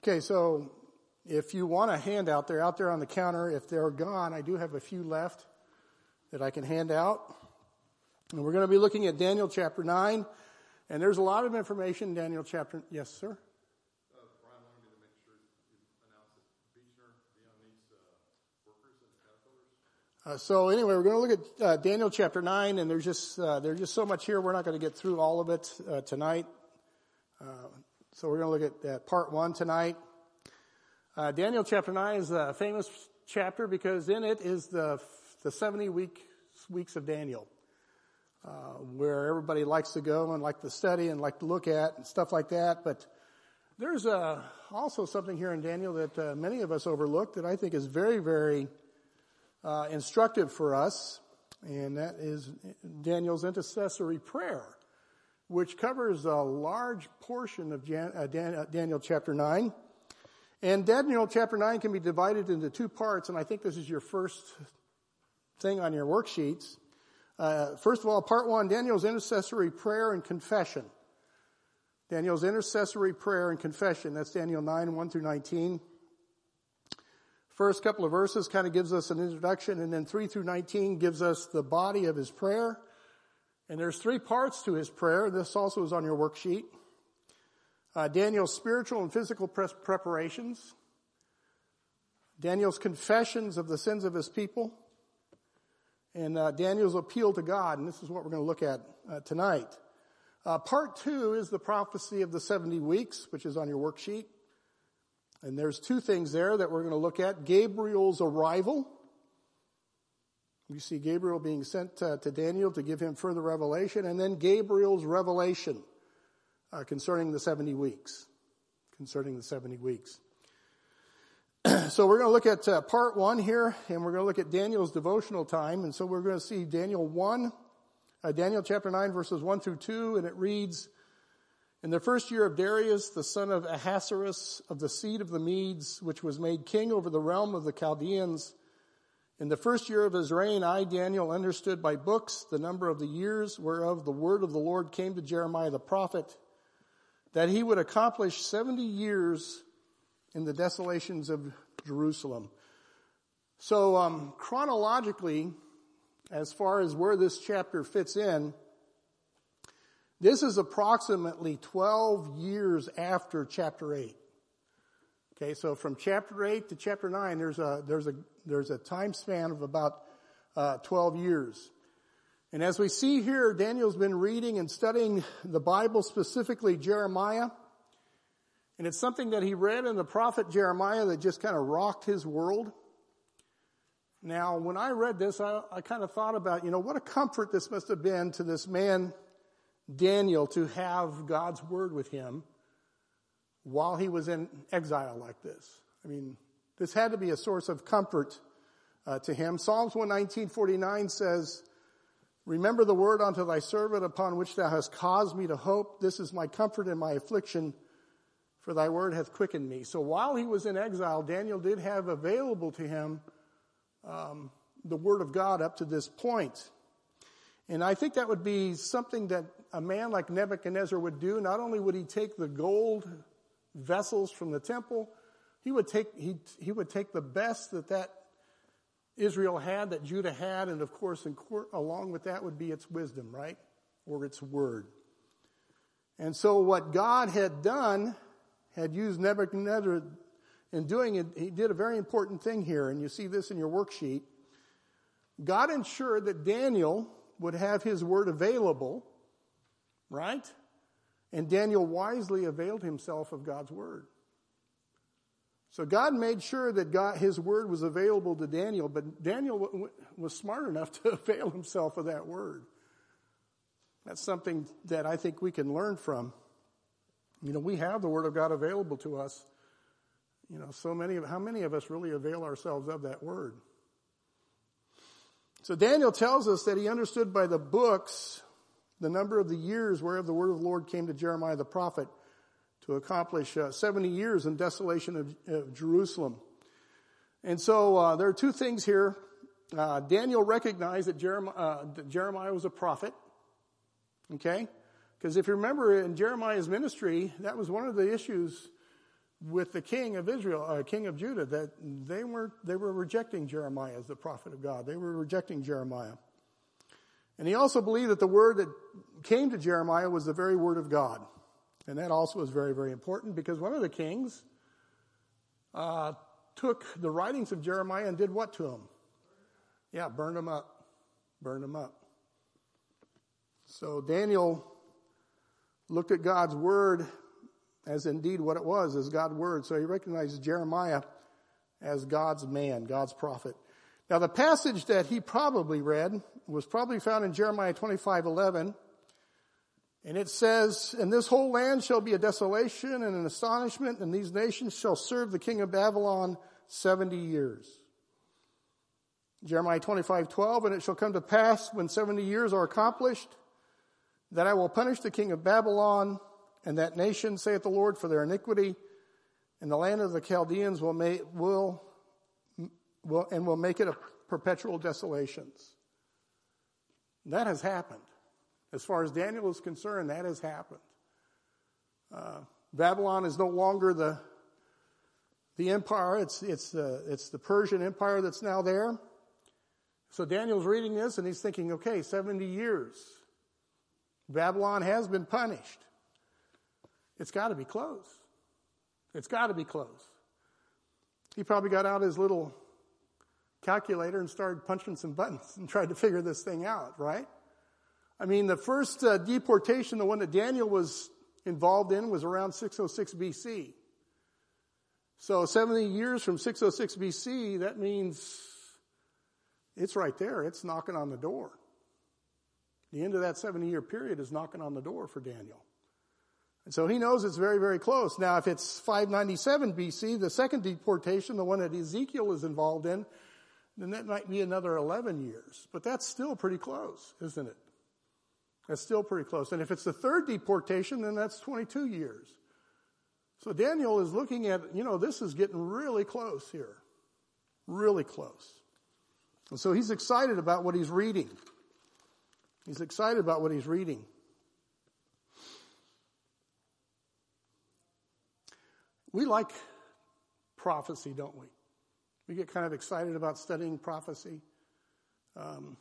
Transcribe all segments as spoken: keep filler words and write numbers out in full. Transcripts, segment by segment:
Okay, so if you want a handout, they're out there on the counter. If they're gone, I do have a few left that I can hand out. And we're going to be looking at Daniel chapter nine. And there's a lot of information in Daniel chapter... Yes, sir? Uh, Brian wanted me to make sure you announce that Beechner, Dion needs uh, workers and caterpillars. Uh, so anyway, we're going to look at uh, Daniel chapter nine, and there's just uh, there's just so much here. We're not going to get through all of it uh, tonight. Uh, so we're going to look at uh, part one tonight. Uh, Daniel chapter nine is a famous chapter because in it is the the seventy week weeks of Daniel, uh, where everybody likes to go and like to study and like to look at and stuff like that. But there's uh, also something here in Daniel that uh, many of us overlook that I think is very, very uh, instructive for us, and that is Daniel's intercessory prayer, which covers a large portion of Jan, uh, Dan, uh, Daniel chapter nine. And Daniel chapter nine can be divided into two parts, and I think this is your first thing on your worksheets. Uh, first of all, part one, Daniel's intercessory prayer and confession. Daniel's intercessory prayer and confession. That's Daniel nine, one through nineteen. First couple of verses kind of gives us an introduction, and then three through nineteen gives us the body of his prayer. And there's three parts to his prayer. This also is on your worksheet. Uh, Daniel's spiritual and physical pre- preparations. Daniel's confessions of the sins of his people. And uh, Daniel's appeal to God. And this is what we're going to look at uh, tonight. Uh, part two is the prophecy of the seventy weeks, which is on your worksheet. And there's two things there that we're going to look at. Gabriel's arrival. You see Gabriel being sent uh, to Daniel to give him further revelation. And then Gabriel's revelation uh, concerning the seventy weeks. Concerning the seventy weeks. So we're going to look at uh, part one here, and we're going to look at Daniel's devotional time. And so we're going to see Daniel one, uh, Daniel chapter nine, verses one through two, and it reads, "In the first year of Darius, the son of Ahasuerus, of the seed of the Medes, which was made king over the realm of the Chaldeans, in the first year of his reign, I, Daniel, understood by books the number of the years whereof the word of the Lord came to Jeremiah the prophet, that he would accomplish seventy years in the desolations of Jerusalem." So um, chronologically, as far as where this chapter fits in, this is approximately twelve years after chapter eight. Okay, so from chapter eight to chapter nine, there's a there's a there's a time span of about uh, twelve years. And as we see here, Daniel's been reading and studying the Bible, specifically Jeremiah. And it's something that he read in the prophet Jeremiah that just kind of rocked his world. Now, when I read this, I, I kind of thought about, you know, what a comfort this must have been to this man, Daniel, to have God's word with him while he was in exile like this. I mean, this had to be a source of comfort uh, to him. Psalms one nineteen forty-nine says, "Remember the word unto thy servant upon which thou hast caused me to hope. This is my comfort in my affliction, for thy word hath quickened me." So while he was in exile, Daniel did have available to him um, the word of God up to this point. And I think that would be something that a man like Nebuchadnezzar would do. Not only would he take the gold vessels from the temple, he would take he he would take the best that that Israel had, that Judah had, and of course, in court, along with that would be its wisdom, right, or its word. And so, what God had done, had used Nebuchadnezzar in doing it, he did a very important thing here, and you see this in your worksheet. God ensured that Daniel would have his word available, right? And Daniel wisely availed himself of God's word. So God made sure that God, his word was available to Daniel, but Daniel w- w- was smart enough to avail himself of that word. That's something that I think we can learn from. You know, we have the word of God available to us. You know, so many of, how many of us really avail ourselves of that word? So Daniel tells us that he understood by the books the number of the years whereof the word of the Lord came to Jeremiah the prophet to accomplish uh, seventy years in desolation of, of Jerusalem. And so uh, there are two things here. Uh, Daniel recognized that Jeremiah, uh, that Jeremiah was a prophet. Okay? Because if you remember in Jeremiah's ministry, that was one of the issues with the king of Israel, uh, king of Judah, that they were they were rejecting Jeremiah as the prophet of God. They were rejecting Jeremiah. And he also believed that the word that came to Jeremiah was the very word of God. And that also is very, very important, because one of the kings uh, took the writings of Jeremiah and did what to him? Yeah, burned them up. Burned them up. So Daniel looked at God's word as indeed what it was, as God's word. So he recognized Jeremiah as God's man, God's prophet. Now the passage that he probably read was probably found in Jeremiah twenty-five eleven. And it says, "And this whole land shall be a desolation and an astonishment, and these nations shall serve the king of Babylon seventy years. Jeremiah twenty-five twelve, "And it shall come to pass when seventy years are accomplished, that I will punish the king of Babylon and that nation, saith the Lord, for their iniquity, and the land of the Chaldeans will make, will, will, and will make it a perpetual desolations." That has happened. As far as Daniel is concerned, that has happened. Uh, Babylon is no longer the the empire. It's it's the it's the Persian Empire that's now there. So Daniel's reading this and he's thinking, okay, seventy years. Babylon has been punished. It's got to be close. It's got to be close. He probably got out his little calculator and started punching some buttons and tried to figure this thing out, right? I mean, the first uh, deportation, the one that Daniel was involved in, was around six oh six B C. So seventy years from six oh six B C, that means it's right there. It's knocking on the door. The end of that seventy-year period is knocking on the door for Daniel. And so he knows it's very, very close. Now, if it's five ninety-seven B C, the second deportation, the one that Ezekiel is involved in, then that might be another eleven years. But that's still pretty close, isn't it? That's still pretty close. And if it's the third deportation, then that's twenty-two years. So Daniel is looking at, you know, this is getting really close here. Really close. And so he's excited about what he's reading. He's excited about what he's reading. We like prophecy, don't we? We get kind of excited about studying prophecy. Um,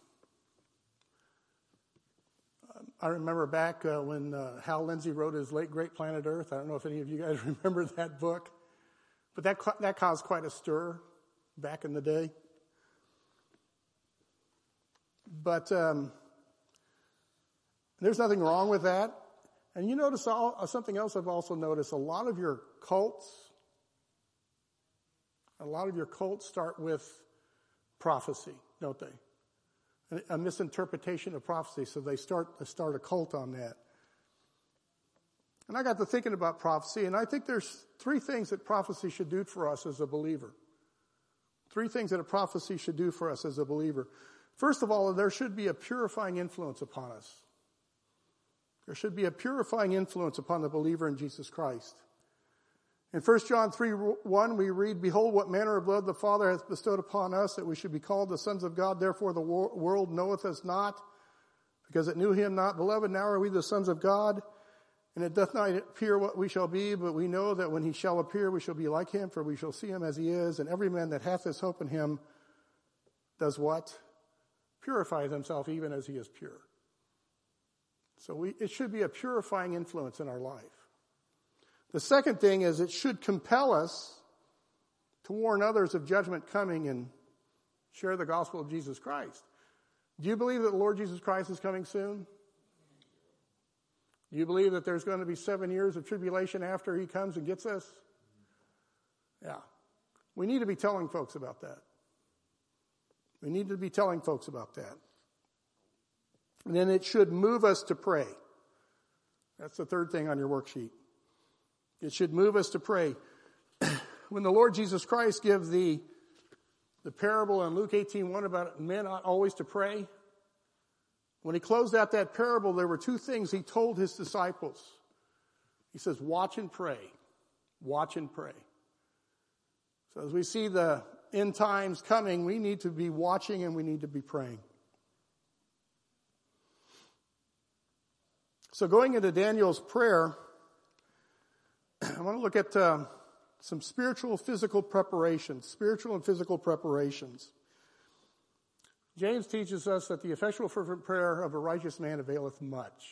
I remember back uh, when uh, Hal Lindsey wrote his Late Great Planet Earth. I don't know if any of you guys remember that book. But that that caused quite a stir back in the day. But um, there's nothing wrong with that. And you notice all, something else I've also noticed. A lot of your cults, a lot of your cults start with prophecy, don't they? A misinterpretation of prophecy, so they start to start a cult on that. And I got to thinking about prophecy, and I think there's three things that prophecy should do for us as a believer. Three things that a prophecy should do for us as a believer. First of all, there should be a purifying influence upon us. There should be a purifying influence upon the believer in Jesus Christ. In First John three one, we read, "Behold, what manner of love the Father hath bestowed upon us, that we should be called the sons of God. Therefore the wor- world knoweth us not, because it knew him not. Beloved, now are we the sons of God, and it doth not appear what we shall be, but we know that when he shall appear, we shall be like him, for we shall see him as he is. And every man that hath this hope in him does what? Purifies himself even as he is pure." So we, it should be a purifying influence in our life. The second thing is it should compel us to warn others of judgment coming and share the gospel of Jesus Christ. Do you believe that the Lord Jesus Christ is coming soon? Do you believe that there's going to be seven years of tribulation after he comes and gets us? Yeah. We need to be telling folks about that. We need to be telling folks about that. And then it should move us to pray. That's the third thing on your worksheet. It should move us to pray. When the Lord Jesus Christ gives the, the parable in Luke eighteen one about men ought always to pray, when he closed out that parable, there were two things he told his disciples. He says, watch and pray. Watch and pray. So as we see the end times coming, we need to be watching and we need to be praying. So going into Daniel's prayer, I want to look at uh, some spiritual, physical preparations, spiritual and physical preparations. James teaches us that the effectual fervent prayer of a righteous man availeth much.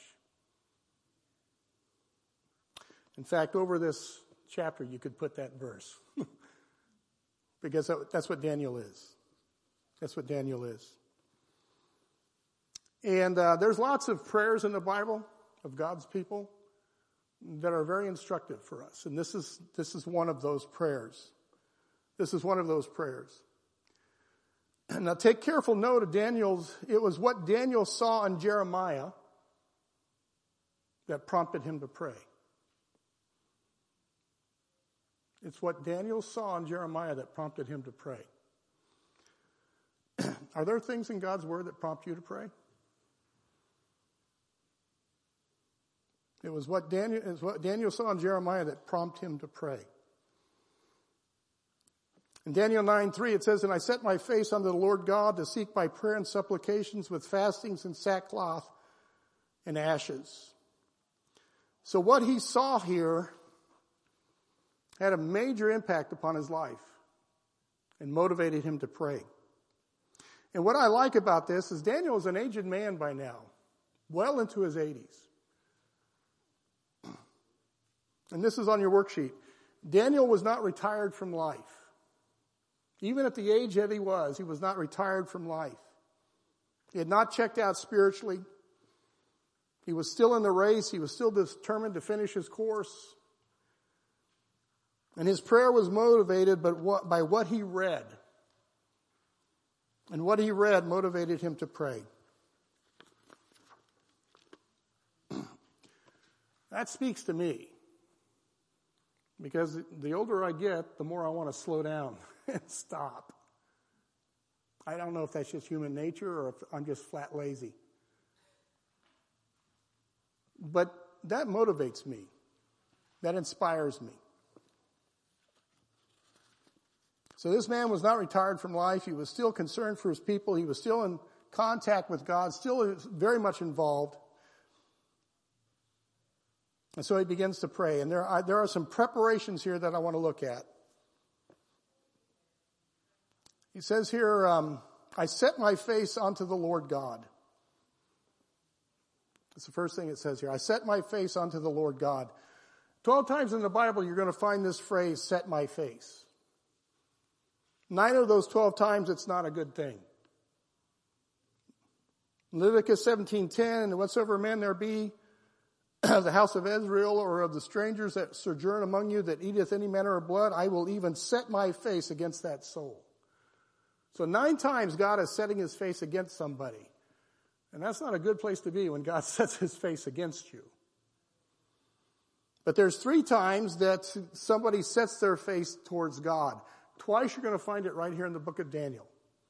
In fact, over this chapter, you could put that verse. Because that's what Daniel is. That's what Daniel is. And uh, there's lots of prayers in the Bible of God's people that are very instructive for us. And this is this is one of those prayers. This is one of those prayers. And now take careful note of Daniel's, it was what Daniel saw in Jeremiah that prompted him to pray. It's what Daniel saw in Jeremiah that prompted him to pray. Are there things in God's Word that prompt you to pray? It was what Daniel, it was what Daniel saw in Jeremiah that prompted him to pray. In Daniel nine three, it says, "And I set my face unto the Lord God to seek by prayer and supplications with fastings and sackcloth and ashes." So what he saw here had a major impact upon his life and motivated him to pray. And what I like about this is Daniel is an aged man by now, well into his eighties. And this is on your worksheet. Daniel was not retired from life. Even at the age that he was, he was not retired from life. He had not checked out spiritually. He was still in the race. He was still determined to finish his course. And his prayer was motivated by what he read. And what he read motivated him to pray. That speaks to me. Because the older I get, the more I want to slow down and stop. I don't know if that's just human nature or if I'm just flat lazy. But that motivates me. That inspires me. So this man was not retired from life. He was still concerned for his people. He was still in contact with God, still very much involved. And so he begins to pray. And there are, there are some preparations here that I want to look at. He says here, um, I set my face unto the Lord God. That's the first thing it says here. I set my face unto the Lord God. Twelve times in the Bible, you're going to find this phrase, set my face. Nine of those twelve times, it's not a good thing. Leviticus seventeen ten, and whatsoever man there be of the house of Israel or of the strangers that sojourn among you that eateth any manner of blood, I will even set my face against that soul. So nine times God is setting his face against somebody. And that's not a good place to be when God sets his face against you. But there's three times that somebody sets their face towards God. Twice you're going to find it right here in the book of Daniel.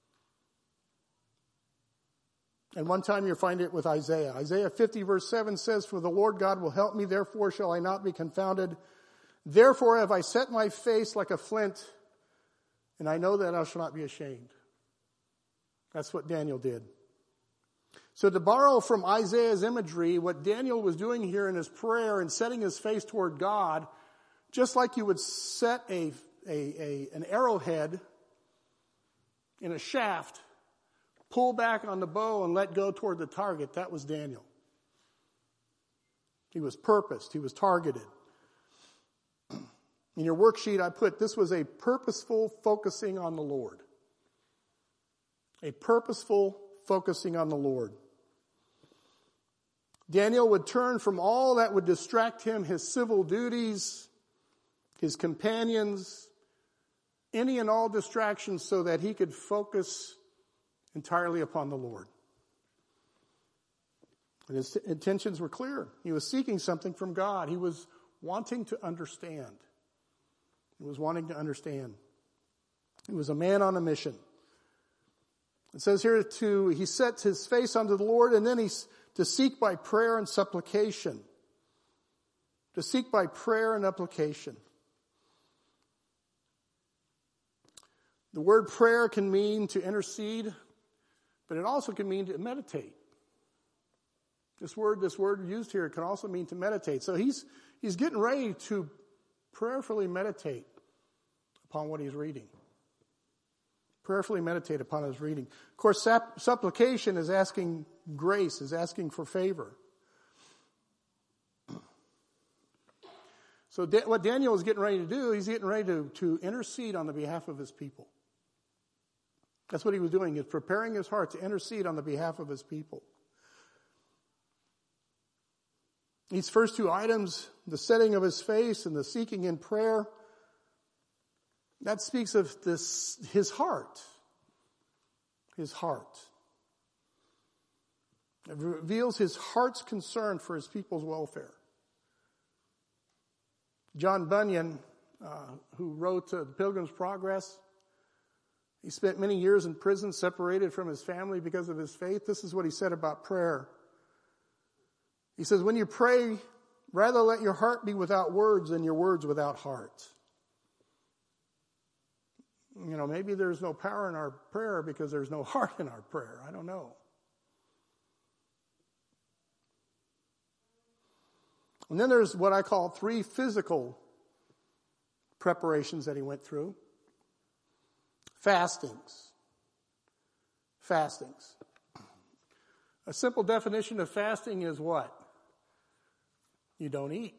And one time you'll find it with Isaiah. Isaiah fifty verse seven says, For the Lord God will help me, therefore shall I not be confounded. Therefore have I set my face like a flint, and I know that I shall not be ashamed. That's what Daniel did. So to borrow from Isaiah's imagery, what Daniel was doing here in his prayer and setting his face toward God, just like you would set a, a, a an arrowhead in a shaft, pull back on the bow and let go toward the target, that was Daniel. He was purposed. He was targeted. In your worksheet, I put this was a purposeful focusing on the Lord. A purposeful focusing on the Lord. Daniel would turn from all that would distract him, his civil duties, his companions, any and all distractions, so that he could focus entirely upon the Lord. And his intentions were clear. He was seeking something from God. He was wanting to understand. He was wanting to understand. He was a man on a mission. It says here to, he sets his face unto the Lord, and then he's to seek by prayer and supplication. To seek by prayer and application. The word prayer can mean to intercede, but it also can mean to meditate. This word, this word used here can also mean to meditate. So he's, he's getting ready to prayerfully meditate upon what he's reading. Prayerfully meditate upon his reading. Of course, sap- supplication is asking grace, is asking for favor. So da- what Daniel is getting ready to do, he's getting ready to, to intercede on the behalf of his people. That's what he was doing. He's preparing his heart to intercede on the behalf of his people. These first two items, the setting of his face and the seeking in prayer, that speaks of this, his heart. His heart. It reveals his heart's concern for his people's welfare. John Bunyan, uh, who wrote uh, The Pilgrim's Progress, he spent many years in prison, separated from his family because of his faith. This is what he said about prayer. He says, when you pray, rather let your heart be without words than your words without heart. You know, maybe there's no power in our prayer because there's no heart in our prayer. I don't know. And then there's what I call three physical preparations that he went through. Fastings. Fastings. A simple definition of fasting is what? You don't eat.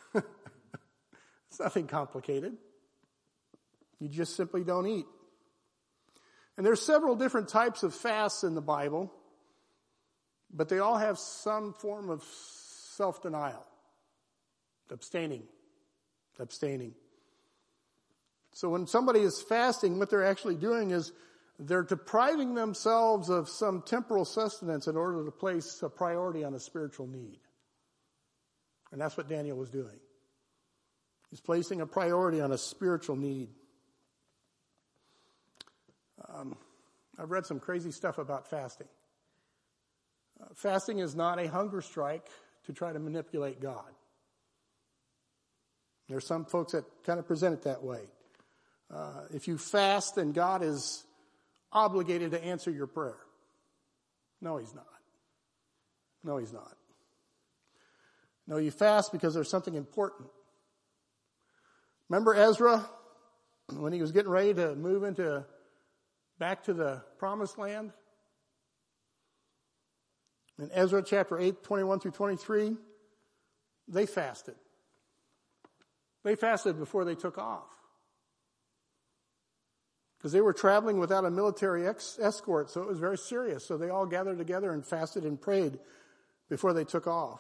It's nothing complicated. You just simply don't eat. And there's several different types of fasts in the Bible, but they all have some form of self-denial. Abstaining. Abstaining. So when somebody is fasting, what they're actually doing is they're depriving themselves of some temporal sustenance in order to place a priority on a spiritual need. And that's what Daniel was doing. He's placing a priority on a spiritual need. Um, I've read some crazy stuff about fasting. Uh, fasting is not a hunger strike to try to manipulate God. There are some folks that kind of present it that way. Uh, if you fast, then God is obligated to answer your prayer. No, he's not. No, he's not. No, you fast because there's something important. Remember Ezra, when he was getting ready to move into back to the promised land? In Ezra chapter eight, twenty-one through twenty-three, they fasted. They fasted before they took off. Because they were traveling without a military ex- escort, so it was very serious. So they all gathered together and fasted and prayed before they took off.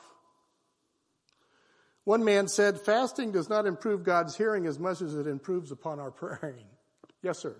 One man said, fasting does not improve God's hearing as much as it improves upon our praying. Yes, sir.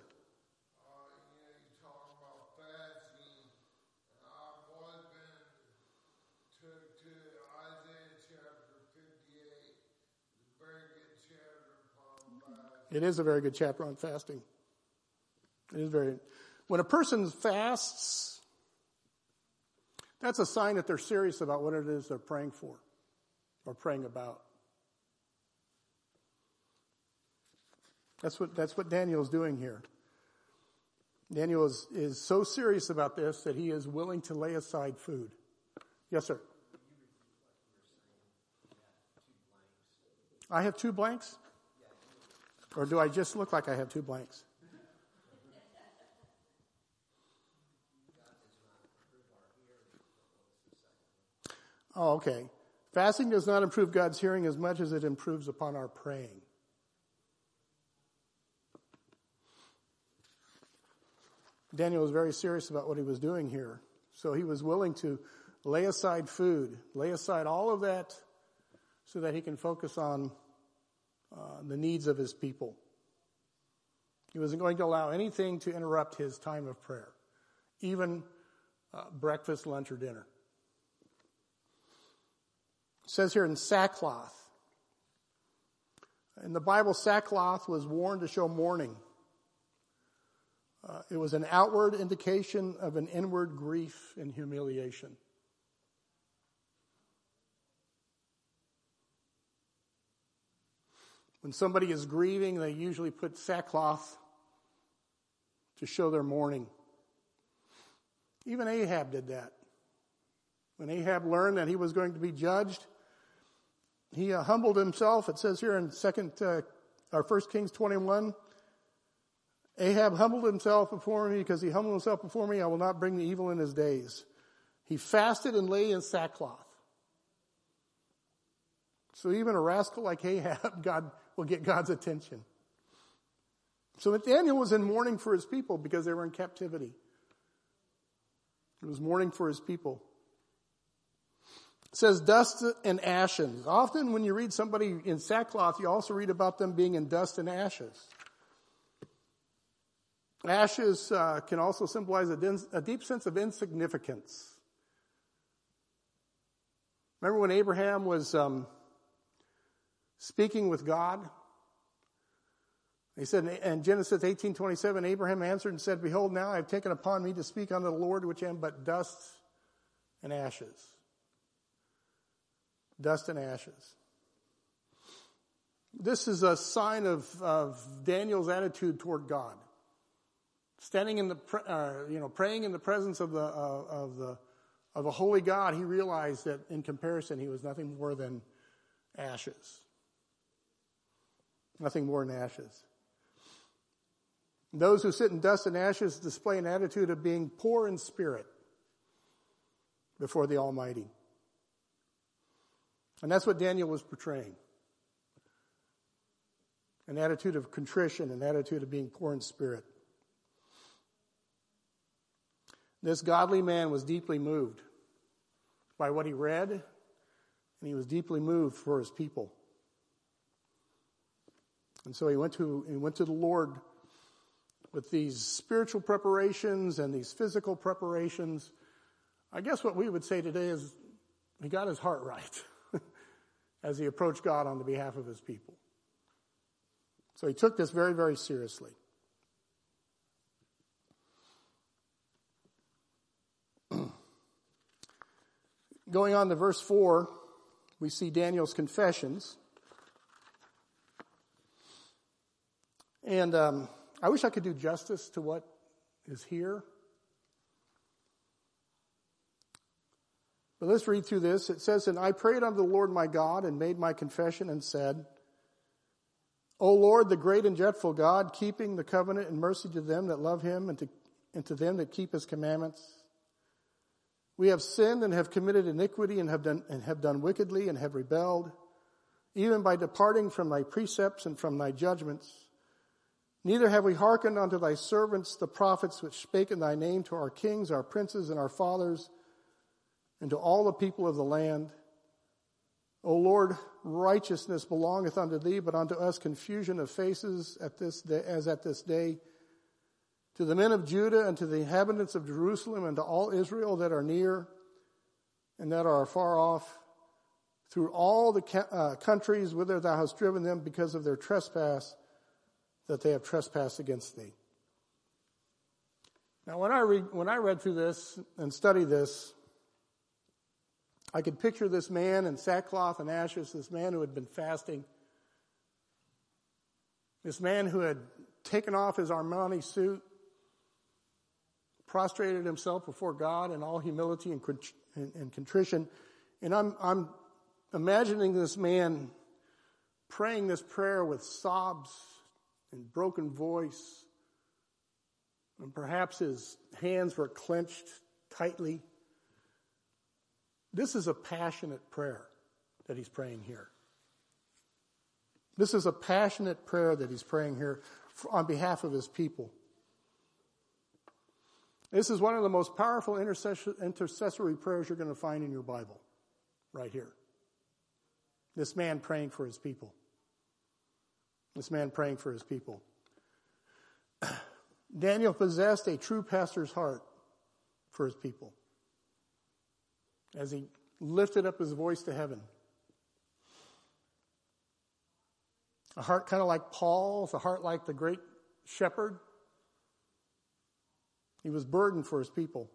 It is a very good chapter on fasting. It is very. When a person fasts, that's a sign that they're serious about what it is they're praying for or praying about. That's what that's what Daniel is doing here. Daniel is, is so serious about this that he is willing to lay aside food. Yes, sir. I have two blanks? Or do I just look like I have two blanks? Oh, okay. Fasting does not improve God's hearing as much as it improves upon our praying. Daniel was very serious about what he was doing here. So he was willing to lay aside food, lay aside all of that so that he can focus on uh, the needs of his people. He wasn't going to allow anything to interrupt his time of prayer, even uh, breakfast, lunch, or dinner. It says here in sackcloth. In the Bible, sackcloth was worn to show mourning. Uh, it was an outward indication of an inward grief and humiliation. When somebody is grieving, they usually put sackcloth to show their mourning. Even Ahab did that. When Ahab learned that he was going to be judged, he uh, humbled himself. It says here in second uh, or First Kings twenty-one, Ahab humbled himself before me. Because he humbled himself before me, I will not bring the evil in his days. He fasted and lay in sackcloth. So even a rascal like Ahab, God will get God's attention. So Daniel was in mourning for his people because they were in captivity. He was mourning for his people. It says dust and ashes. Often when you read somebody in sackcloth, you also read about them being in dust and ashes. Ashes uh, can also symbolize a, din- a deep sense of insignificance. Remember when Abraham was um, speaking with God? He said in Genesis eighteen twenty-seven, Abraham answered and said, "Behold, now I have taken upon me to speak unto the Lord, which am but dust and ashes." Dust and ashes. This is a sign of, of Daniel's attitude toward God. Standing in the, uh, you know, praying in the presence of the uh, of the of a holy God, he realized that in comparison, he was nothing more than ashes. Nothing more than ashes. Those who sit in dust and ashes display an attitude of being poor in spirit before the Almighty. And that's what Daniel was portraying. An attitude of contrition, an attitude of being poor in spirit. This godly man was deeply moved by what he read, and he was deeply moved for his people. And so he went to he went to the Lord with these spiritual preparations and these physical preparations. I guess what we would say today is he got his heart right as he approached God on the behalf of his people. So he took this very, very seriously. Going on to verse four, we see Daniel's confessions. And um, I wish I could do justice to what is here. But let's read through this. It says, "And I prayed unto the Lord my God and made my confession and said, O Lord, the great and dreadful God, keeping the covenant and mercy to them that love him and to, and to them that keep his commandments. We have sinned and have committed iniquity and have done and have done wickedly and have rebelled, even by departing from thy precepts and from thy judgments. Neither have we hearkened unto thy servants, the prophets, which spake in thy name to our kings, our princes, and our fathers, and to all the people of the land. O Lord, righteousness belongeth unto thee, but unto us confusion of faces at this day, as at this day. To the men of Judah and to the inhabitants of Jerusalem and to all Israel that are near and that are far off, through all the uh, countries whither thou hast driven them because of their trespass, that they have trespassed against thee." Now, when I read, when I read through this and studied this, I could picture this man in sackcloth and ashes, this man who had been fasting, this man who had taken off his Armani suit, prostrated himself before God in all humility and, and, and contrition. And I'm, I'm imagining this man praying this prayer with sobs and broken voice. And perhaps his hands were clenched tightly. This is a passionate prayer that he's praying here. This is a passionate prayer that he's praying here on behalf of his people. This is one of the most powerful intercessory prayers you're going to find in your Bible, right here. This man praying for his people. This man praying for his people. Daniel possessed a true pastor's heart for his people as he lifted up his voice to heaven. A heart kind of like Paul's, a heart like the great shepherd. He was burdened for his people.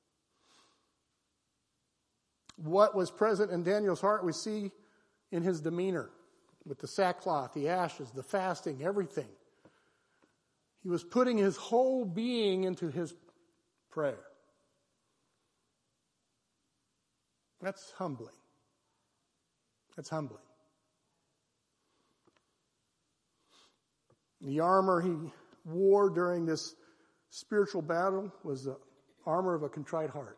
What was present in Daniel's heart we see in his demeanor, with the sackcloth, the ashes, the fasting, everything. He was putting his whole being into his prayer. That's humbling. That's humbling. The armor he wore during this spiritual battle was the armor of a contrite heart.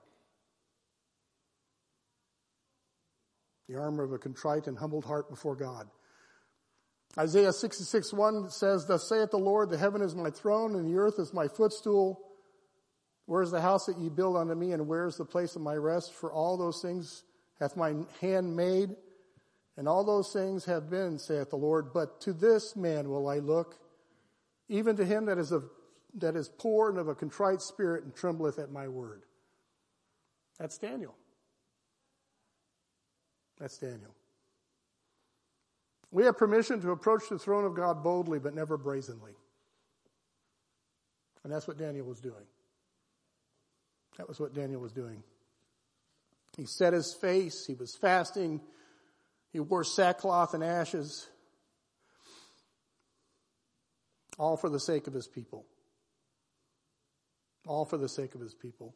The armor of a contrite and humbled heart before God. Isaiah sixty-six one says, "Thus saith the Lord, the heaven is my throne, and the earth is my footstool. Where is the house that ye build unto me, and where is the place of my rest? For all those things hath my hand made, and all those things have been, saith the Lord. But to this man will I look, even to him that is of that is poor and of a contrite spirit, and trembleth at my word." That's Daniel. That's Daniel. We have permission to approach the throne of God boldly, but never brazenly. And that's what Daniel was doing. That was what Daniel was doing. He set his face. He was fasting. He wore sackcloth and ashes. All for the sake of his people. All for the sake of his people.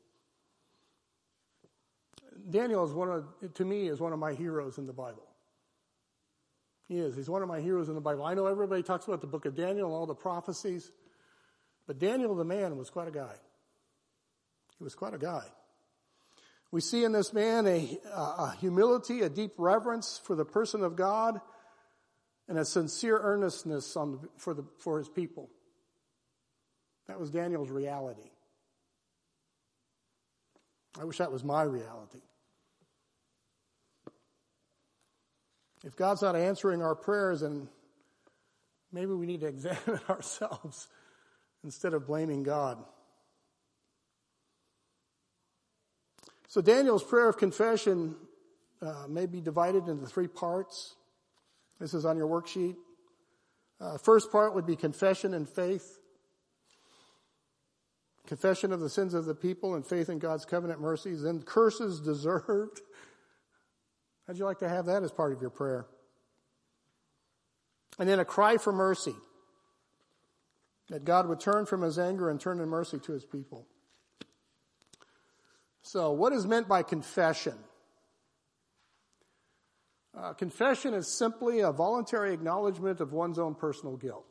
Daniel is one of, to me, is one of my heroes in the Bible. He is. He's one of my heroes in the Bible. I know everybody talks about the book of Daniel and all the prophecies, but Daniel the man was quite a guy. He was quite a guy. We see in this man a, a humility, a deep reverence for the person of God, and a sincere earnestness on the, for the for his people. That was Daniel's reality. I wish that was my reality. If God's not answering our prayers, then maybe we need to examine ourselves instead of blaming God. So Daniel's prayer of confession uh, may be divided into three parts. This is on your worksheet. Uh, first part would be confession and faith. Confession of the sins of the people and faith in God's covenant mercies. Then curses deserved. How'd you like to have that as part of your prayer? And then a cry for mercy. That God would turn from his anger and turn in mercy to his people. So, what is meant by confession? Uh, confession is simply a voluntary acknowledgement of one's own personal guilt.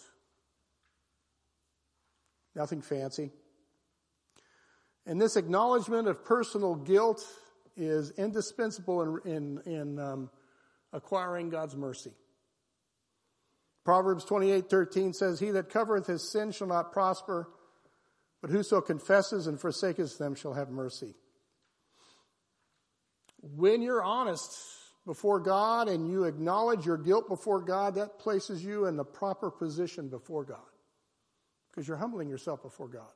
Nothing fancy. And this acknowledgement of personal guilt is indispensable in, in, in um, acquiring God's mercy. Proverbs twenty-eight thirteen says, "He that covereth his sin shall not prosper, but whoso confesses and forsaketh them shall have mercy." When you're honest before God and you acknowledge your guilt before God, that places you in the proper position before God. Because you're humbling yourself before God.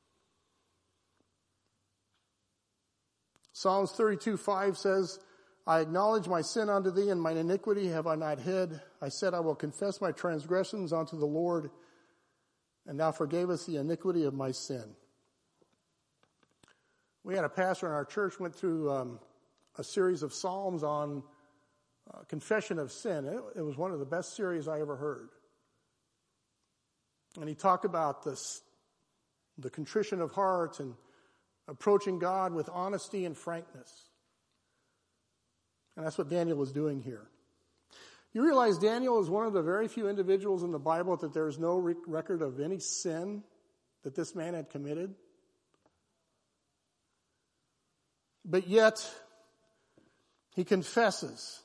Psalms thirty-two five says, "I acknowledge my sin unto thee, and mine iniquity have I not hid. I said, I will confess my transgressions unto the Lord, and thou forgavest the iniquity of my sin." We had a pastor in our church went through um, a series of psalms on uh, confession of sin. It, it was one of the best series I ever heard. And he talked about this, the contrition of heart and approaching God with honesty and frankness. And that's what Daniel was doing here. You realize Daniel is one of the very few individuals in the Bible that there is no re- record of any sin that this man had committed. But yet, he confesses.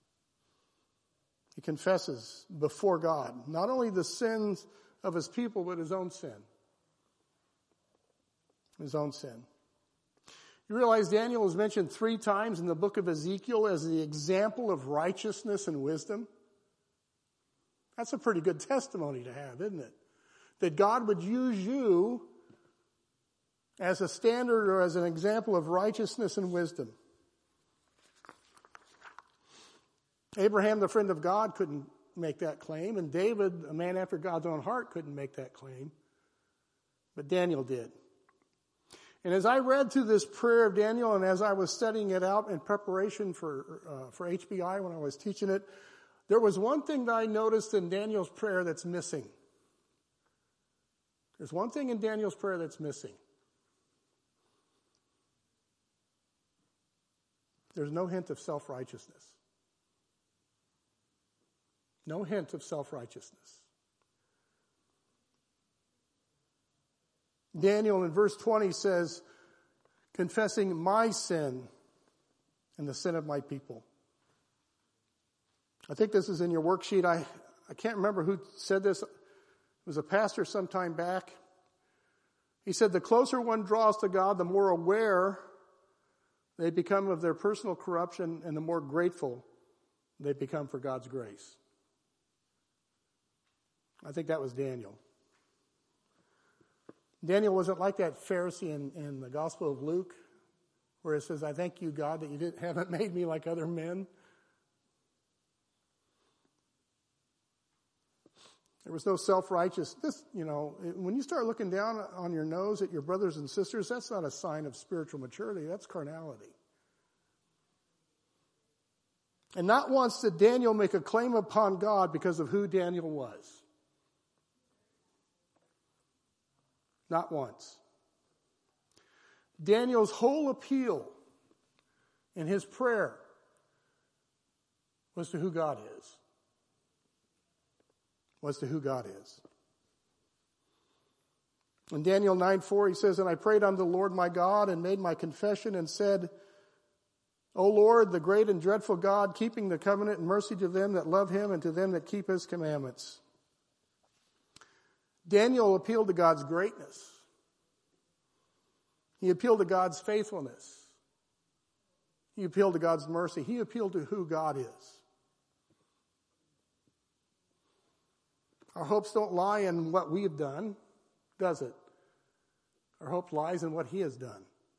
He confesses before God, not only the sins of his people, but his own sin. His own sin. You realize Daniel is mentioned three times in the book of Ezekiel as the example of righteousness and wisdom. That's a pretty good testimony to have, isn't it? That God would use you as a standard or as an example of righteousness and wisdom. Abraham, the friend of God, couldn't make that claim, and David, a man after God's own heart, couldn't make that claim. But Daniel did. And as I read through this prayer of Daniel, and as I was studying it out in preparation for uh, for H B I when I was teaching it, there was one thing that I noticed in Daniel's prayer that's missing. There's one thing in Daniel's prayer that's missing. There's no hint of self-righteousness. No hint of self-righteousness. Daniel in verse twenty says, confessing my sin and the sin of my people. I think this is in your worksheet. I, I can't remember who said this. It was a pastor some time back. He said, the closer one draws to God, the more aware they become of their personal corruption and the more grateful they become for God's grace. I think that was Daniel. Daniel wasn't like that Pharisee in, in the Gospel of Luke, where it says, I thank you, God, that you didn't, haven't made me like other men. There was no self-righteous. This, you know, when you start looking down on your nose at your brothers and sisters, that's not a sign of spiritual maturity. That's carnality. And not once did Daniel make a claim upon God because of who Daniel was. Not once. Daniel's whole appeal in his prayer was to who God is. Was to who God is. In Daniel nine four, he says, and I prayed unto the Lord my God and made my confession and said, O Lord, the great and dreadful God, keeping the covenant and mercy to them that love him and to them that keep his commandments. Daniel appealed to God's greatness. He appealed to God's faithfulness. He appealed to God's mercy. He appealed to who God is. Our hopes don't lie in what we've done, does it? Our hope lies in what he has done.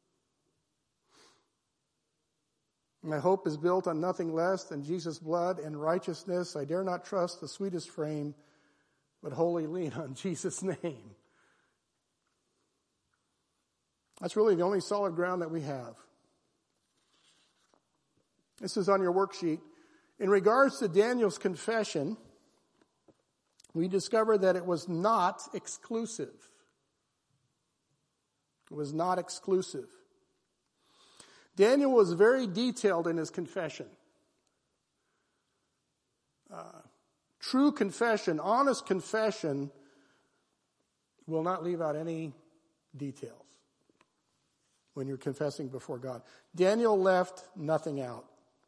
My hope is built on nothing less than Jesus' blood and righteousness. I dare not trust the sweetest frame, but wholly lean on Jesus' name. That's really the only solid ground that we have. This is on your worksheet. In regards to Daniel's confession, we discover that it was not exclusive. It was not exclusive. Daniel was very detailed in his confession. Uh, true confession, honest confession, will not leave out any details when you're confessing before God. Daniel left nothing out.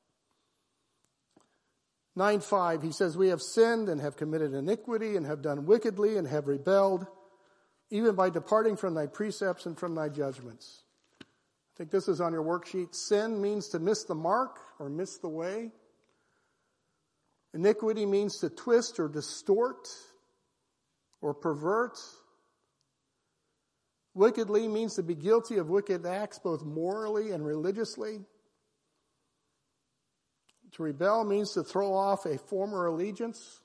nine five, he says, we have sinned and have committed iniquity and have done wickedly and have rebelled, even by departing from thy precepts and from thy judgments. I think this is on your worksheet. Sin means to miss the mark or miss the way. Iniquity means to twist or distort or pervert. Wickedly means to be guilty of wicked acts both morally and religiously. To rebel means to throw off a former allegiance.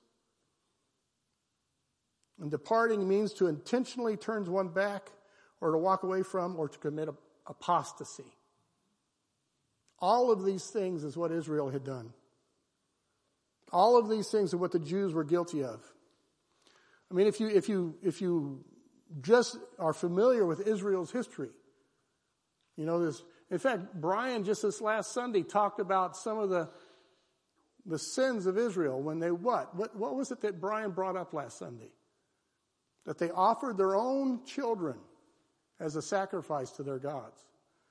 And departing means to intentionally turn one back or to walk away from or to commit apostasy. All of these things is what Israel had done. All of these things are what the Jews were guilty of. I mean, if you, if you, if you just are familiar with Israel's history, you know this. In fact, Brian just this last Sunday talked about some of the the sins of Israel when they what? What, what was it that Brian brought up last Sunday? That they offered their own children as a sacrifice to their gods.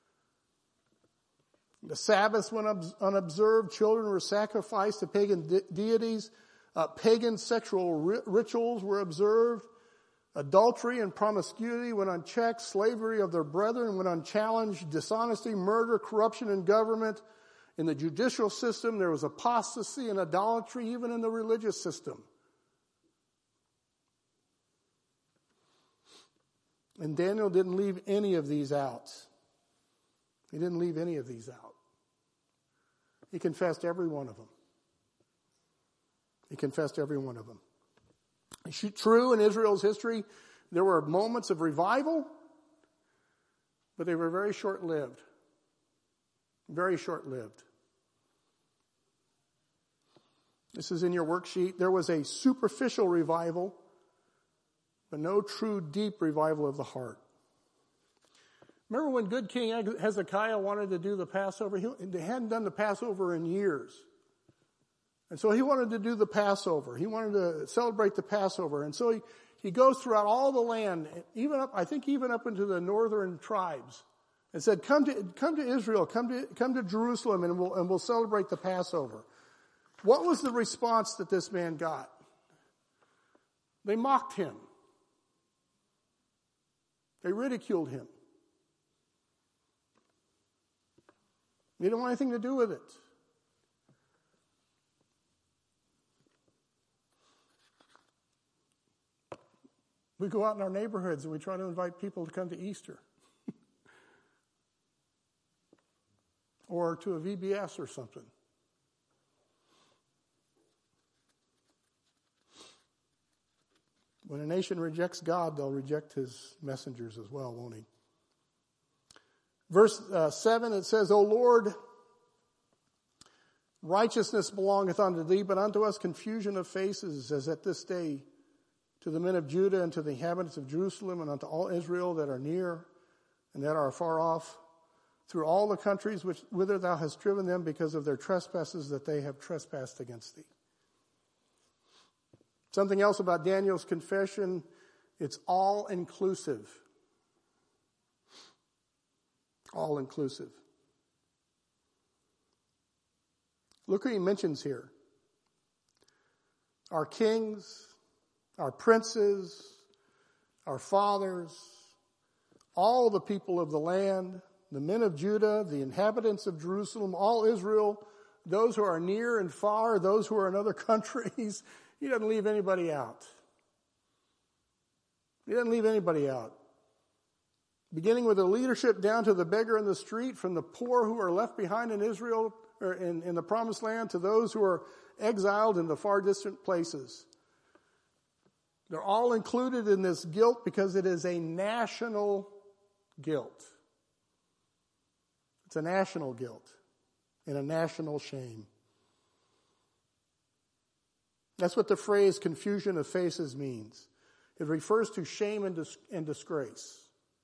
The Sabbath went unobserved. Children were sacrificed to pagan de- deities. Uh, pagan sexual ri- rituals were observed. Adultery and promiscuity went unchecked. Slavery of their brethren went unchallenged. Dishonesty, murder, corruption in government. In the judicial system, there was apostasy and idolatry, even in the religious system. And Daniel didn't leave any of these out. He didn't leave any of these out. He confessed every one of them. He confessed every one of them. It's true, in Israel's history, there were moments of revival, but they were very short-lived. Very short-lived. This is in your worksheet. There was a superficial revival, but no true deep revival of the heart. Remember when good King Hezekiah wanted to do the Passover? He hadn't done the Passover in years. And so he wanted to do the Passover. He wanted to celebrate the Passover. And so he, he goes throughout all the land, even up, I think even up into the northern tribes, and said, come to, come to Israel, come to, come to Jerusalem, and we'll, and we'll celebrate the Passover. What was the response that this man got? They mocked him. They ridiculed him. They didn't want anything to do with it. We go out in our neighborhoods and we try to invite people to come to Easter. Or to a V B S or something. When a nation rejects God, they'll reject his messengers as well, won't he? Verse uh, seven, it says, O Lord, righteousness belongeth unto thee, but unto us confusion of faces, as at this day, to the men of Judah and to the inhabitants of Jerusalem and unto all Israel that are near and that are far off, through all the countries which, whither thou hast driven them because of their trespasses that they have trespassed against thee. Something else about Daniel's confession, it's all-inclusive. All-inclusive. Look who he mentions here. Our kings, our princes, our fathers, all the people of the land, the men of Judah, the inhabitants of Jerusalem, all Israel, those who are near and far, those who are in other countries. He doesn't leave anybody out. He doesn't leave anybody out. Beginning with the leadership down to the beggar in the street, from the poor who are left behind in Israel, or in, in the promised land, to those who are exiled in the far distant places. They're all included in this guilt because it is a national guilt. It's a national guilt and a national shame. That's what the phrase confusion of faces means. It refers to shame and, dis- and disgrace.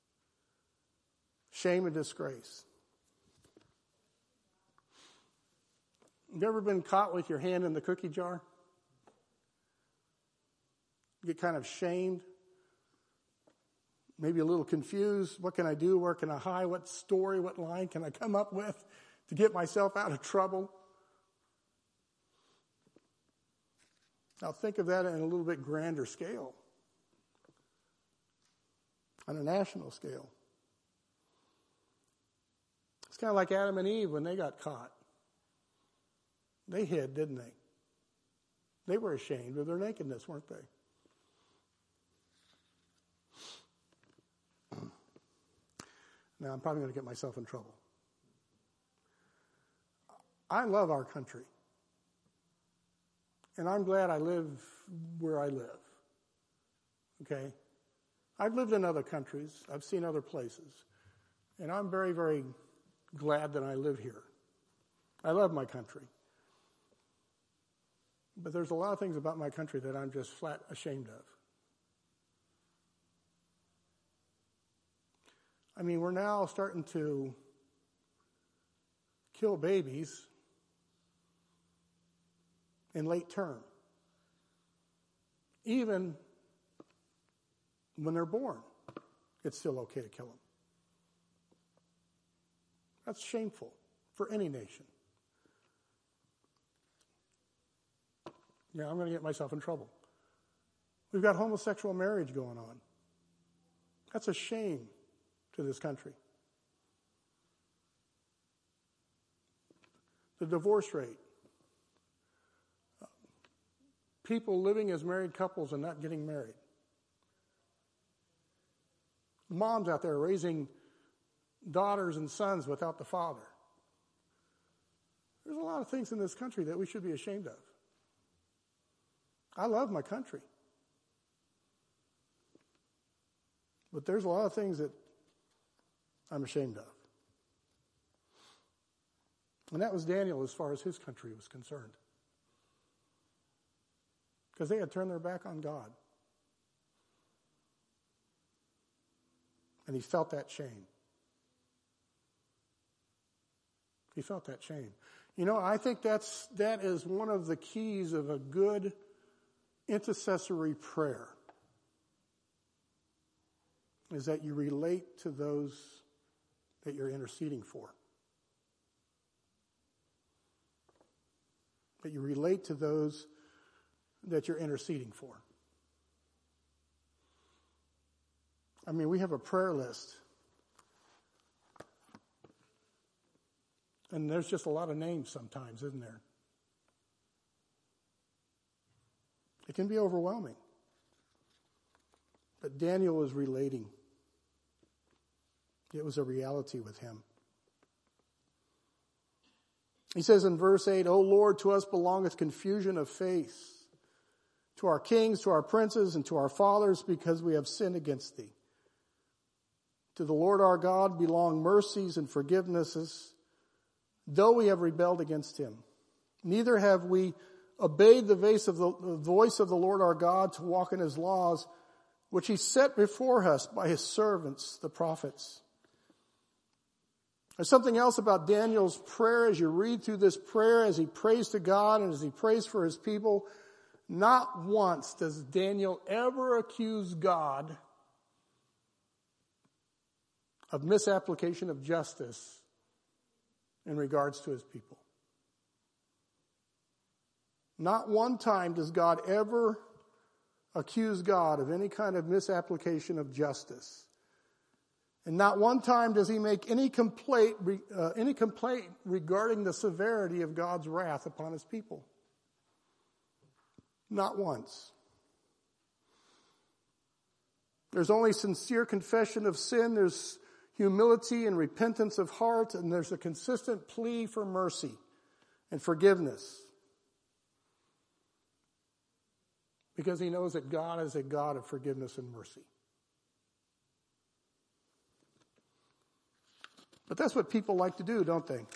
Shame and disgrace. Have you ever been caught with your hand in the cookie jar? You get kind of shamed. Maybe a little confused. What can I do? Where can I hide? What story, what line can I come up with to get myself out of trouble? Now think of that in a little bit grander scale. On a national scale. It's kind of like Adam and Eve when they got caught. They hid, didn't they? They were ashamed of their nakedness, weren't they? Now, I'm probably going to get myself in trouble. I love our country. And I'm glad I live where I live. Okay? I've lived in other countries. I've seen other places. And I'm very, very glad that I live here. I love my country. But there's a lot of things about my country that I'm just flat ashamed of. I mean, we're now starting to kill babies in late term. Even when they're born, it's still okay to kill them. That's shameful for any nation. Yeah, I'm going to get myself in trouble. We've got homosexual marriage going on. That's a shame to this country. The divorce rate. People living as married couples and not getting married. Moms out there raising daughters and sons without the father. There's a lot of things in this country that we should be ashamed of. I love my country. But there's a lot of things that I'm ashamed of. And that was Daniel as far as his country was concerned. Because they had turned their back on God. And he felt that shame. He felt that shame. You know, I think that's that is one of the keys of a good intercessory prayer. is that you relate to those that you're interceding for. That you relate to those that you're interceding for. I mean, we have a prayer list. And there's just a lot of names sometimes, isn't there? It can be overwhelming. But Daniel was relating. It was a reality with him. He says in verse eight, O Lord, to us belongeth confusion of face, to our kings, to our princes, and to our fathers, because we have sinned against thee. To the Lord our God belong mercies and forgivenesses, though we have rebelled against him. Neither have we obeyed the voice of the, the voice of the Lord our God to walk in his laws, which he set before us by his servants, the prophets. There's something else about Daniel's prayer as you read through this prayer, as he prays to God and as he prays for his people. Not once does Daniel ever accuse God of misapplication of justice in regards to his people. Not one time does God ever accuse God of any kind of misapplication of justice. And not one time does he make any complaint, uh, any complaint regarding the severity of God's wrath upon his people. Not once. There's only sincere confession of sin. There's humility and repentance of heart. And there's a consistent plea for mercy and forgiveness. Because he knows that God is a God of forgiveness and mercy. But that's what people like to do, don't they?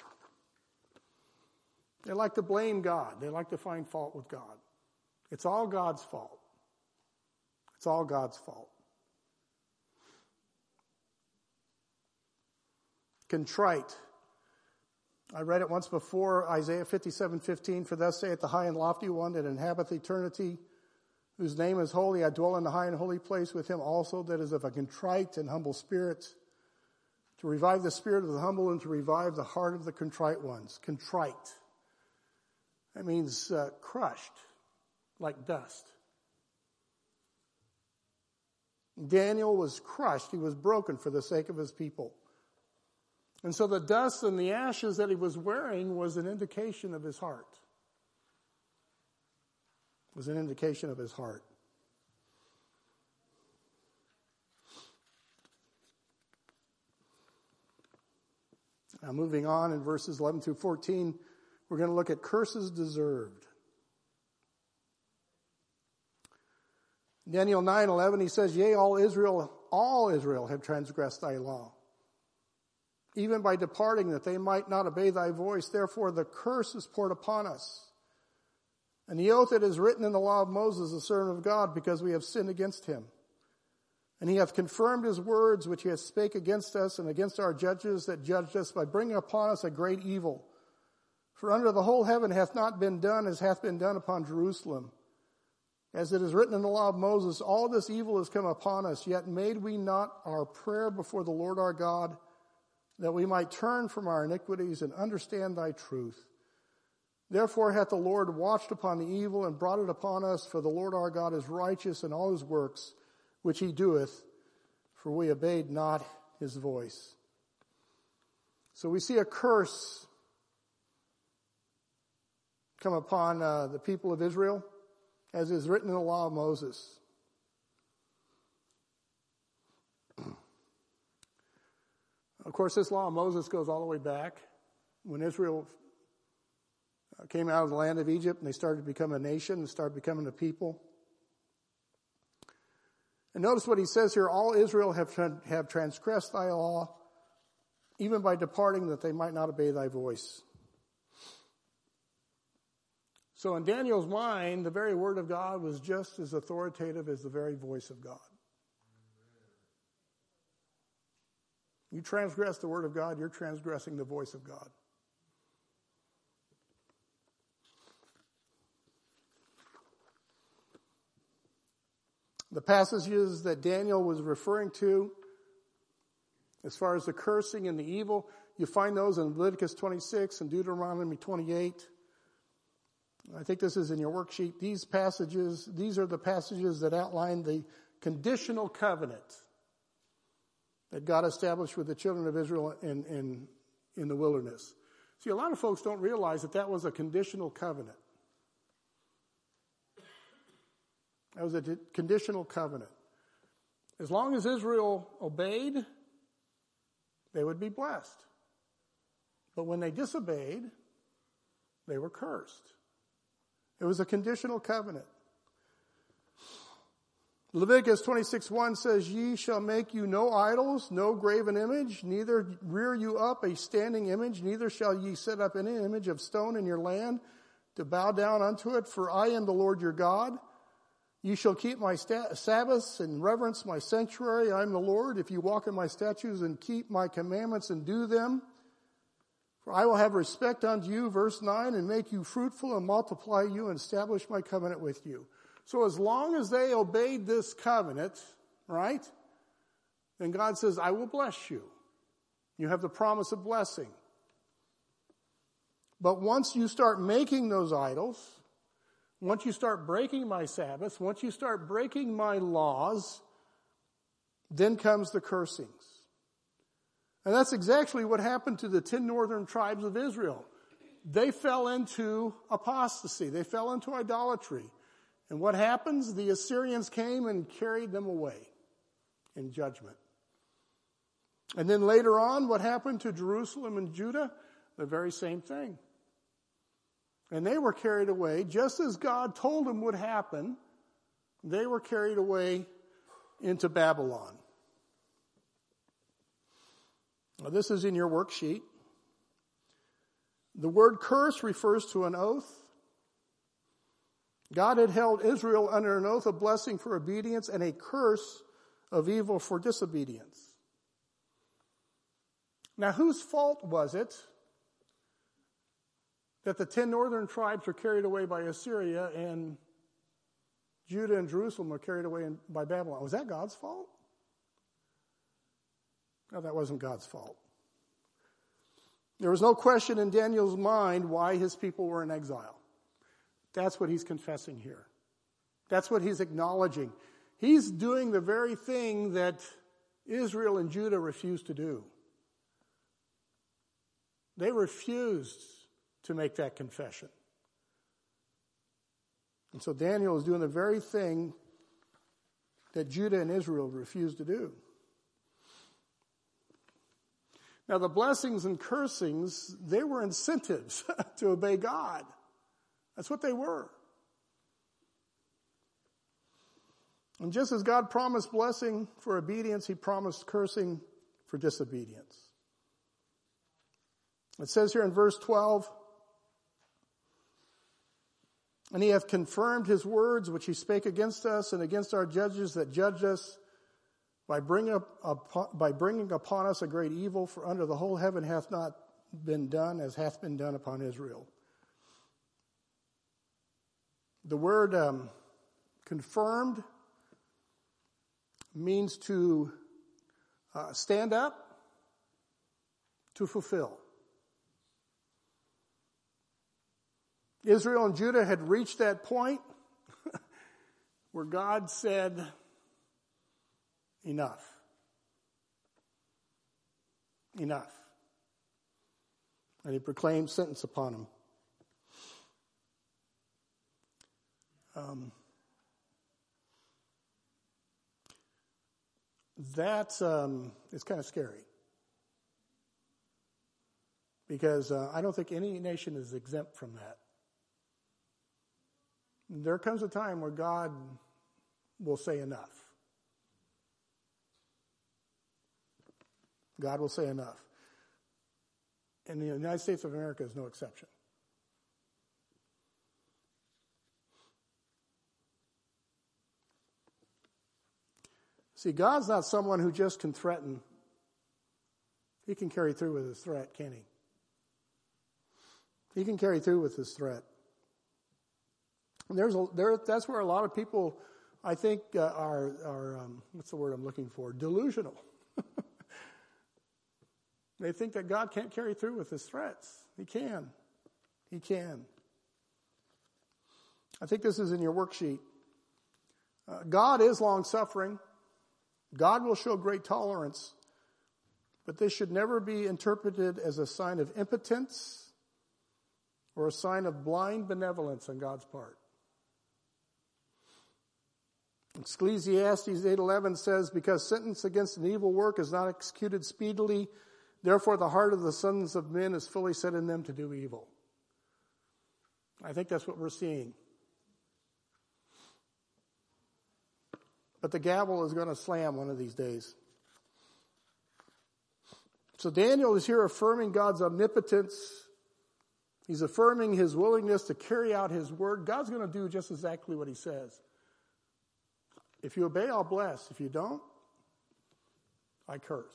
They like to blame God. They like to find fault with God. It's all God's fault. It's all God's fault. Contrite. I read it once before, Isaiah fifty-seven fifteen, for thus saith the high and lofty one that inhabiteth eternity, whose name is holy. I dwell in the high and holy place with him also that is of a contrite and humble spirit, to revive the spirit of the humble and to revive the heart of the contrite ones. Contrite. That means uh, crushed, like dust. Daniel was crushed. He was broken for the sake of his people. And so the dust and the ashes that he was wearing was an indication of his heart. It was an indication of his heart. Now moving on in verses eleven through fourteen, we're going to look at curses deserved. Daniel nine eleven, he says, Yea, all Israel, all Israel have transgressed thy law, even by departing, that they might not obey thy voice. Therefore the curse is poured upon us. And the oath that is written in the law of Moses, the servant of God, because we have sinned against him. And he hath confirmed his words, which he hath spake against us and against our judges that judged us, by bringing upon us a great evil. For under the whole heaven hath not been done as hath been done upon Jerusalem. As it is written in the law of Moses, all this evil has come upon us, yet made we not our prayer before the Lord our God, that we might turn from our iniquities and understand thy truth. Therefore hath the Lord watched upon the evil and brought it upon us, for the Lord our God is righteous in all his works, which he doeth, for we obeyed not his voice. So we see a curse come upon uh, the people of Israel, as is written in the law of Moses. Of course, this law of Moses goes all the way back when Israel came out of the land of Egypt and they started to become a nation and started becoming a people. And notice what he says here, all Israel have, have transgressed thy law, even by departing, that they might not obey thy voice. So in Daniel's mind, the very word of God was just as authoritative as the very voice of God. You transgress the word of God, you're transgressing the voice of God. The passages that Daniel was referring to As far as the cursing and the evil, you find those in Leviticus twenty-six and Deuteronomy twenty-eight. I think this is in your worksheet. These passages, these are the passages that outline the conditional covenant that God established with the children of Israel in, in, in the wilderness. See, a lot of folks don't realize that that was a conditional covenant. That was a d- conditional covenant. As long as Israel obeyed, they would be blessed. But when they disobeyed, they were cursed. It was a conditional covenant. Leviticus twenty-six one says, "Ye shall make you no idols, no graven image, neither rear you up a standing image, neither shall ye set up any image of stone in your land to bow down unto it, for I am the Lord your God. Ye shall keep my sta- Sabbaths and reverence my sanctuary. I am the Lord. If you walk in my statutes and keep my commandments and do them, for I will have respect unto you," verse nine, "and make you fruitful and multiply you and establish my covenant with you." So as long as they obeyed this covenant, right, then God says, "I will bless you." You have the promise of blessing. But once you start making those idols, once you start breaking my Sabbath, once you start breaking my laws, then comes the cursings. And that's exactly what happened to the ten northern tribes of Israel. They fell into apostasy. They fell into idolatry. And what happens? The Assyrians came and carried them away in judgment. And then later on, what happened to Jerusalem and Judah? The very same thing. And they were carried away, just as God told them would happen. They were carried away into Babylon. Now, this is in your worksheet. The word curse refers to an oath. God had held Israel under an oath of blessing for obedience and a curse of evil for disobedience. Now, whose fault was it that the ten northern tribes were carried away by Assyria and Judah and Jerusalem were carried away by Babylon? Was that God's fault? No, that wasn't God's fault. There was no question in Daniel's mind why his people were in exile. That's what he's confessing here. That's what he's acknowledging. He's doing the very thing that Israel and Judah refused to do. They refused to make that confession. And so Daniel is doing the very thing that Judah and Israel refused to do. Now, the blessings and cursings, they were incentives to obey God. That's what they were. And just as God promised blessing for obedience, he promised cursing for disobedience. It says here in verse twelve, "And he hath confirmed his words which he spake against us and against our judges that judged us, by bringing, up, by bringing upon us a great evil, for under the whole heaven hath not been done as hath been done upon Israel." The word um, confirmed means to uh, stand up, to fulfill. Israel and Judah had reached that point where God said, enough. Enough. And he proclaimed sentence upon them. Um, that um, is kind of scary. Because uh, I don't think any nation is exempt from that. There comes a time where God will say enough. God will say enough. And the United States of America is no exception. See, God's not someone who just can threaten. He can carry through with his threat, can he? He can carry through with his threat. And there's a, there, that's where a lot of people, I think, uh, are, are um, what's the word I'm looking for? Delusional. They think that God can't carry through with his threats. He can. He can. I think this is in your worksheet. Uh, God is long-suffering. God will show great tolerance. But this should never be interpreted as a sign of impotence or a sign of blind benevolence on God's part. Ecclesiastes eight eleven says, because sentence against an evil work is not executed speedily, therefore the heart of the sons of men is fully set in them to do evil. I think that's what we're seeing. But the gavel is going to slam one of these days. So Daniel is here affirming God's omnipotence. He's affirming his willingness to carry out his word. God's going to do just exactly what he says. If you obey, I'll bless. If you don't, I curse.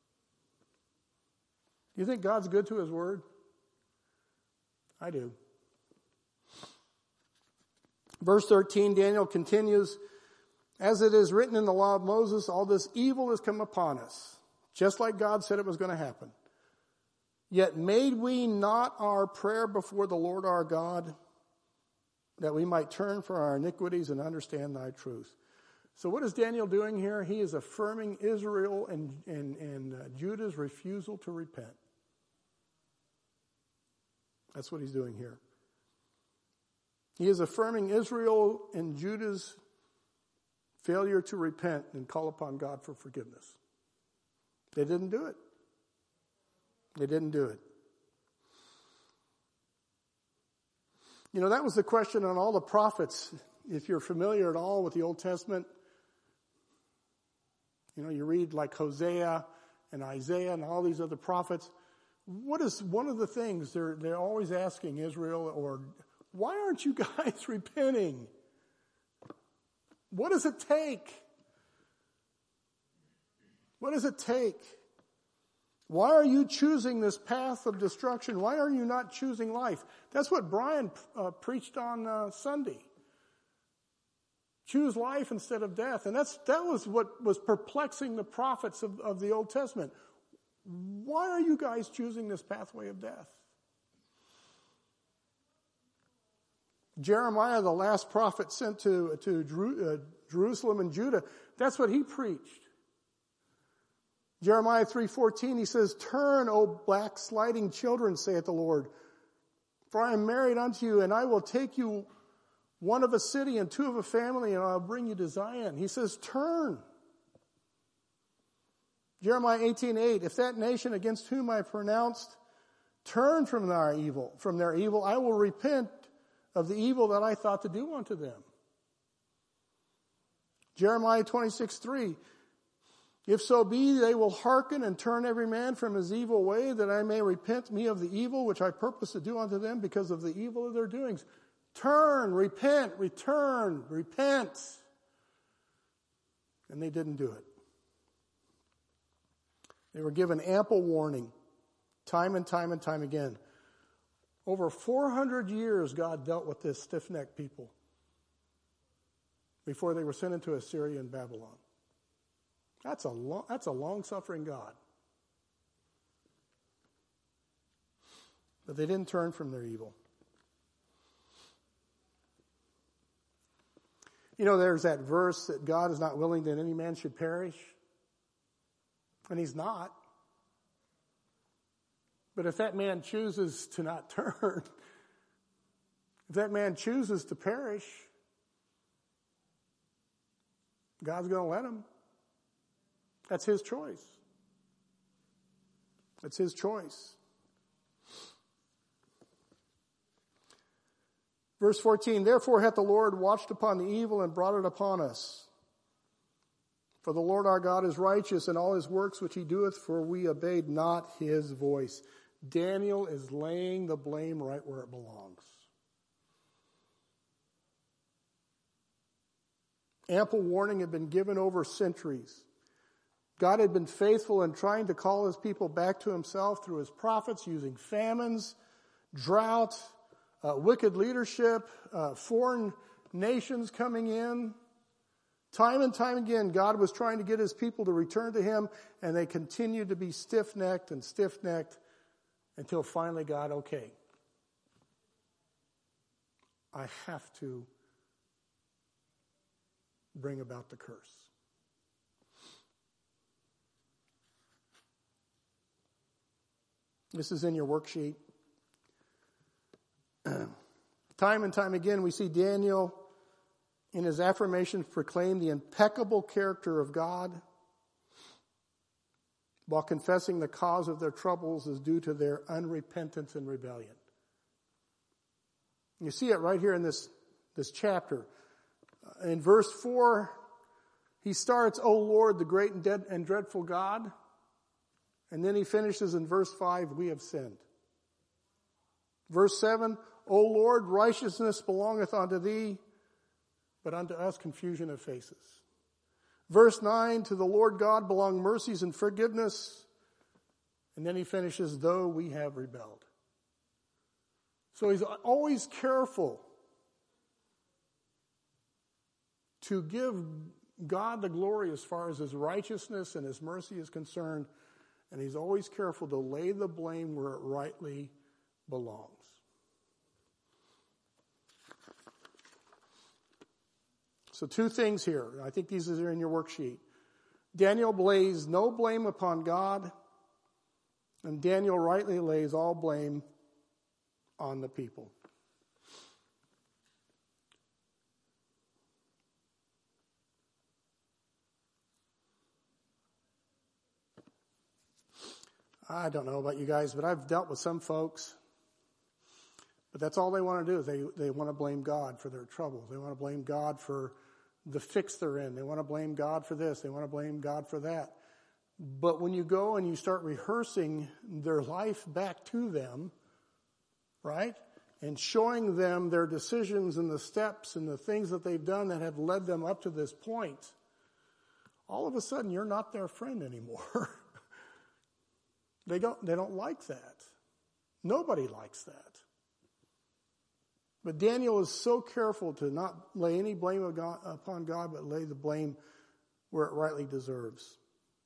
Do you think God's good to his word? I do. Verse thirteen, Daniel continues, as it is written in the law of Moses, all this evil has come upon us, just like God said it was going to happen. Yet made we not our prayer before the Lord our God, that we might turn from our iniquities and understand thy truth. So what is Daniel doing here? He is affirming Israel and, and, and uh, Judah's refusal to repent. That's what he's doing here. He is affirming Israel and Judah's failure to repent and call upon God for forgiveness. They didn't do it. They didn't do it. You know, that was the question on all the prophets. If you're familiar at all with the Old Testament, you know, you read like Hosea and Isaiah and all these other prophets. What is one of the things they're they're always asking Israel, or why aren't you guys repenting? What does it take? What does it take? Why are you choosing this path of destruction? Why are you not choosing life? That's what Brian uh, preached on uh, Sunday. Choose life instead of death. And that's that was what was perplexing the prophets of, of the Old Testament. Why are you guys choosing this pathway of death? Jeremiah, the last prophet sent to, to Jeru, uh, Jerusalem and Judah, that's what he preached. Jeremiah three fourteen, he says, turn, O backsliding children, saith the Lord, for I am married unto you, and I will take you one of a city and two of a family, and I'll bring you to Zion. He says, turn. Jeremiah eighteen eight, if that nation against whom I pronounced turn from their evil, from their evil, I will repent of the evil that I thought to do unto them. Jeremiah twenty-six three, if so be they will hearken and turn every man from his evil way, that I may repent me of the evil which I purpose to do unto them because of the evil of their doings. Turn, repent, return, repent. And they didn't do it. They were given ample warning, time and time and time again. Over four hundred years, God dealt with this stiff-necked people before they were sent into Assyria and Babylon. That's a long, that's a long-suffering God. But they didn't turn from their evil. You know, there's that verse that God is not willing that any man should perish. And he's not. But if that man chooses to not turn, if that man chooses to perish, God's going to let him. That's his choice. That's his choice. Verse fourteen, therefore hath the Lord watched upon the evil and brought it upon us. For the Lord our God is righteous in all his works which he doeth, for we obeyed not his voice. Daniel is laying the blame right where it belongs. Ample warning had been given over centuries. God had been faithful in trying to call his people back to himself through his prophets, using famines, drought, uh, wicked leadership, uh, foreign nations coming in Time and time again, God was trying to get his people to return to him, and they continued to be stiff-necked and stiff-necked until finally God, okay, I have to bring about the curse. This is in your worksheet. Time and time again, we see Daniel in his affirmations proclaim the impeccable character of God, while confessing the cause of their troubles is due to their unrepentance and rebellion. You see it right here in this, this chapter. In verse four, he starts, O Lord, the great and, dead and dreadful God. And then he finishes in verse five, we have sinned. Verse seven, O Lord, righteousness belongeth unto thee, but unto us confusion of faces. Verse nine, to the Lord God belong mercies and forgiveness. And then he finishes, though we have rebelled. So he's always careful to give God the glory as far as his righteousness and his mercy is concerned. And he's always careful to lay the blame where it rightly belongs. So two things here. I think these are in your worksheet. Daniel lays no blame upon God, and Daniel rightly lays all blame on the people. I don't know about you guys, but I've dealt with some folks, but that's all they want to do. They they want to blame God for their troubles. They want to blame God for the fix they're in. They want to blame God for this. They want to blame God for that. But when you go and you start rehearsing their life back to them, right, and showing them their decisions and the steps and the things that they've done that have led them up to this point, all of a sudden you're not their friend anymore. They don't, they don't like that. Nobody likes that. But Daniel is so careful to not lay any blame of God, upon God, but lay the blame where it rightly deserves.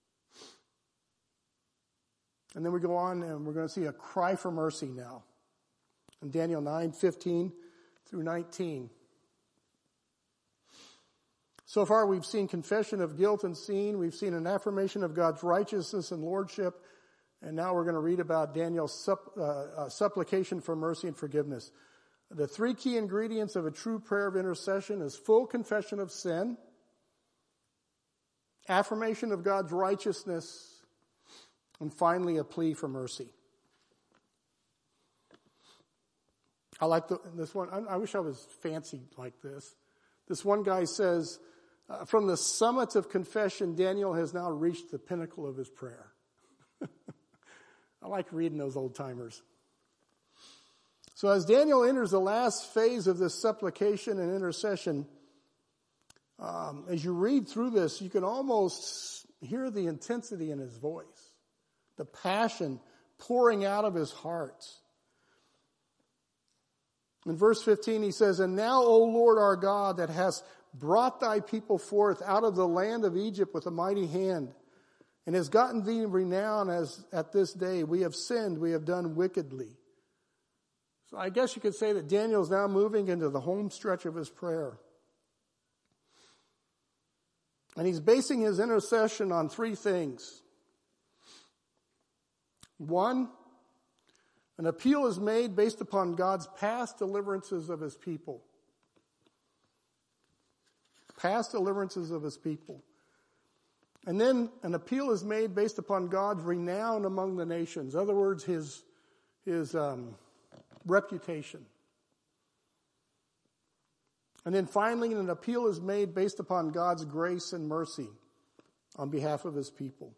And then we go on and we're going to see a cry for mercy now. In Daniel nine, fifteen through nineteen. So far we've seen confession of guilt and sin. We've seen an affirmation of God's righteousness and lordship. And now we're going to read about Daniel's supp, uh, uh, supplication for mercy and forgiveness. The three key ingredients of a true prayer of intercession is full confession of sin, affirmation of God's righteousness, and finally a plea for mercy. I like the, this one. I, I wish I was fancy like this. This one guy says, uh, from the summit of confession, Daniel has now reached the pinnacle of his prayer. I like reading those old timers. So as Daniel enters the last phase of this supplication and intercession, um, as you read through this, you can almost hear the intensity in his voice, the passion pouring out of his heart. In verse fifteen, he says, And now, O Lord our God, that hast brought thy people forth out of the land of Egypt with a mighty hand, and has gotten thee renown as at this day, we have sinned, we have done wickedly. So I guess you could say that Daniel is now moving into the home stretch of his prayer. And he's basing his intercession on three things. One, an appeal is made based upon God's past deliverances of his people. Past deliverances of his people. And then an appeal is made based upon God's renown among the nations. In other words, his, his um, reputation. And then finally, an appeal is made based upon God's grace and mercy on behalf of his people.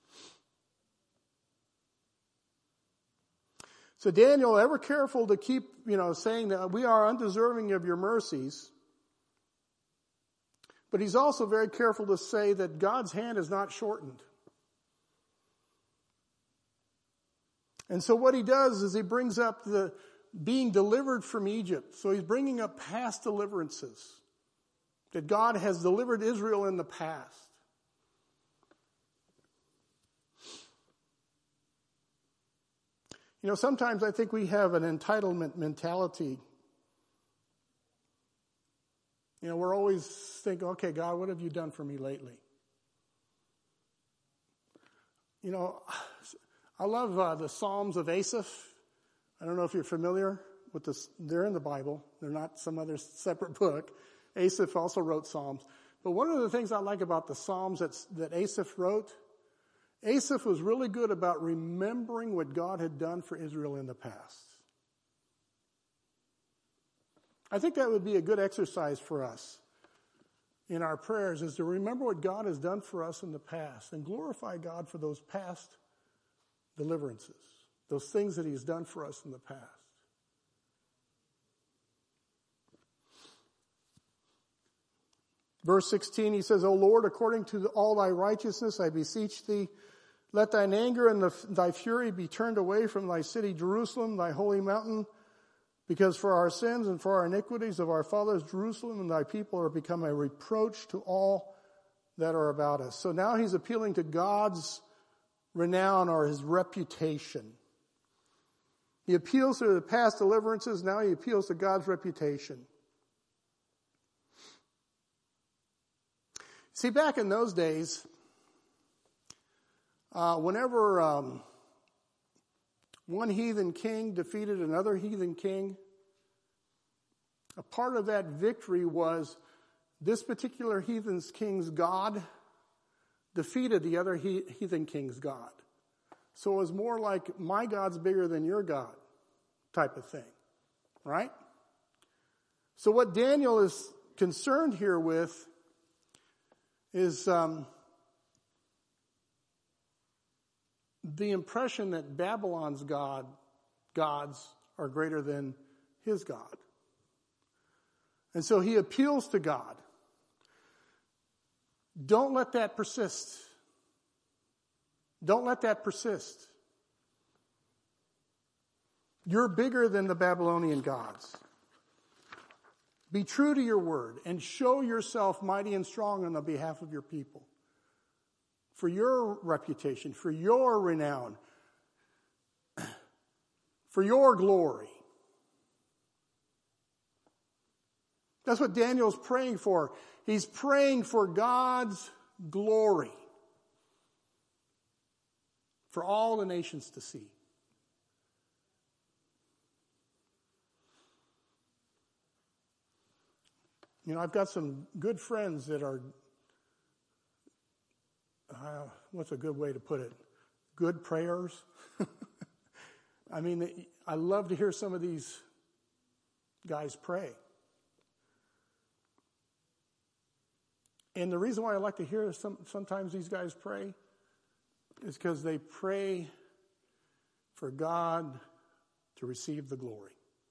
So Daniel, ever careful to keep, you know, saying that we are undeserving of your mercies. But he's also very careful to say that God's hand is not shortened. And so what he does is he brings up the being delivered from Egypt. So he's bringing up past deliverances that God has delivered Israel in the past. You know, sometimes I think we have an entitlement mentality. You know, we're always thinking, okay, God, what have you done for me lately? You know, I love uh, the Psalms of Asaph. I don't know if you're familiar with this. They're in the Bible. They're not some other separate book. Asaph also wrote Psalms. But one of the things I like about the Psalms that's, that Asaph wrote, Asaph was really good about remembering what God had done for Israel in the past. I think that would be a good exercise for us in our prayers, is to remember what God has done for us in the past and glorify God for those past deliverances, those things that he's done for us in the past. Verse sixteen, he says, O Lord, according to all thy righteousness, I beseech thee, let thine anger and the, thy fury be turned away from thy city Jerusalem, thy holy mountain, because for our sins and for our iniquities of our fathers Jerusalem and thy people are become a reproach to all that are about us. So now he's appealing to God's renown or his reputation. He appeals to the past deliverances, now he appeals to God's reputation. See, back in those days, uh, whenever um, one heathen king defeated another heathen king, a part of that victory was this particular heathen king's God defeated the other he- heathen king's God. So it was more like, my God's bigger than your God type of thing, right? So what Daniel is concerned here with is um, the impression that Babylon's God, gods are greater than his God. And so he appeals to God. Don't let that persist. Don't let that persist. You're bigger than the Babylonian gods. Be true to your word and show yourself mighty and strong on the behalf of your people. For your reputation, for your renown, for your glory. That's what Daniel's praying for. He's praying for God's glory. For all the nations to see. You know, I've got some good friends that are, uh, what's a good way to put it? Good prayers. I mean, I love to hear some of these guys pray. And the reason why I like to hear some, sometimes these guys pray is because they pray for God to receive the glory.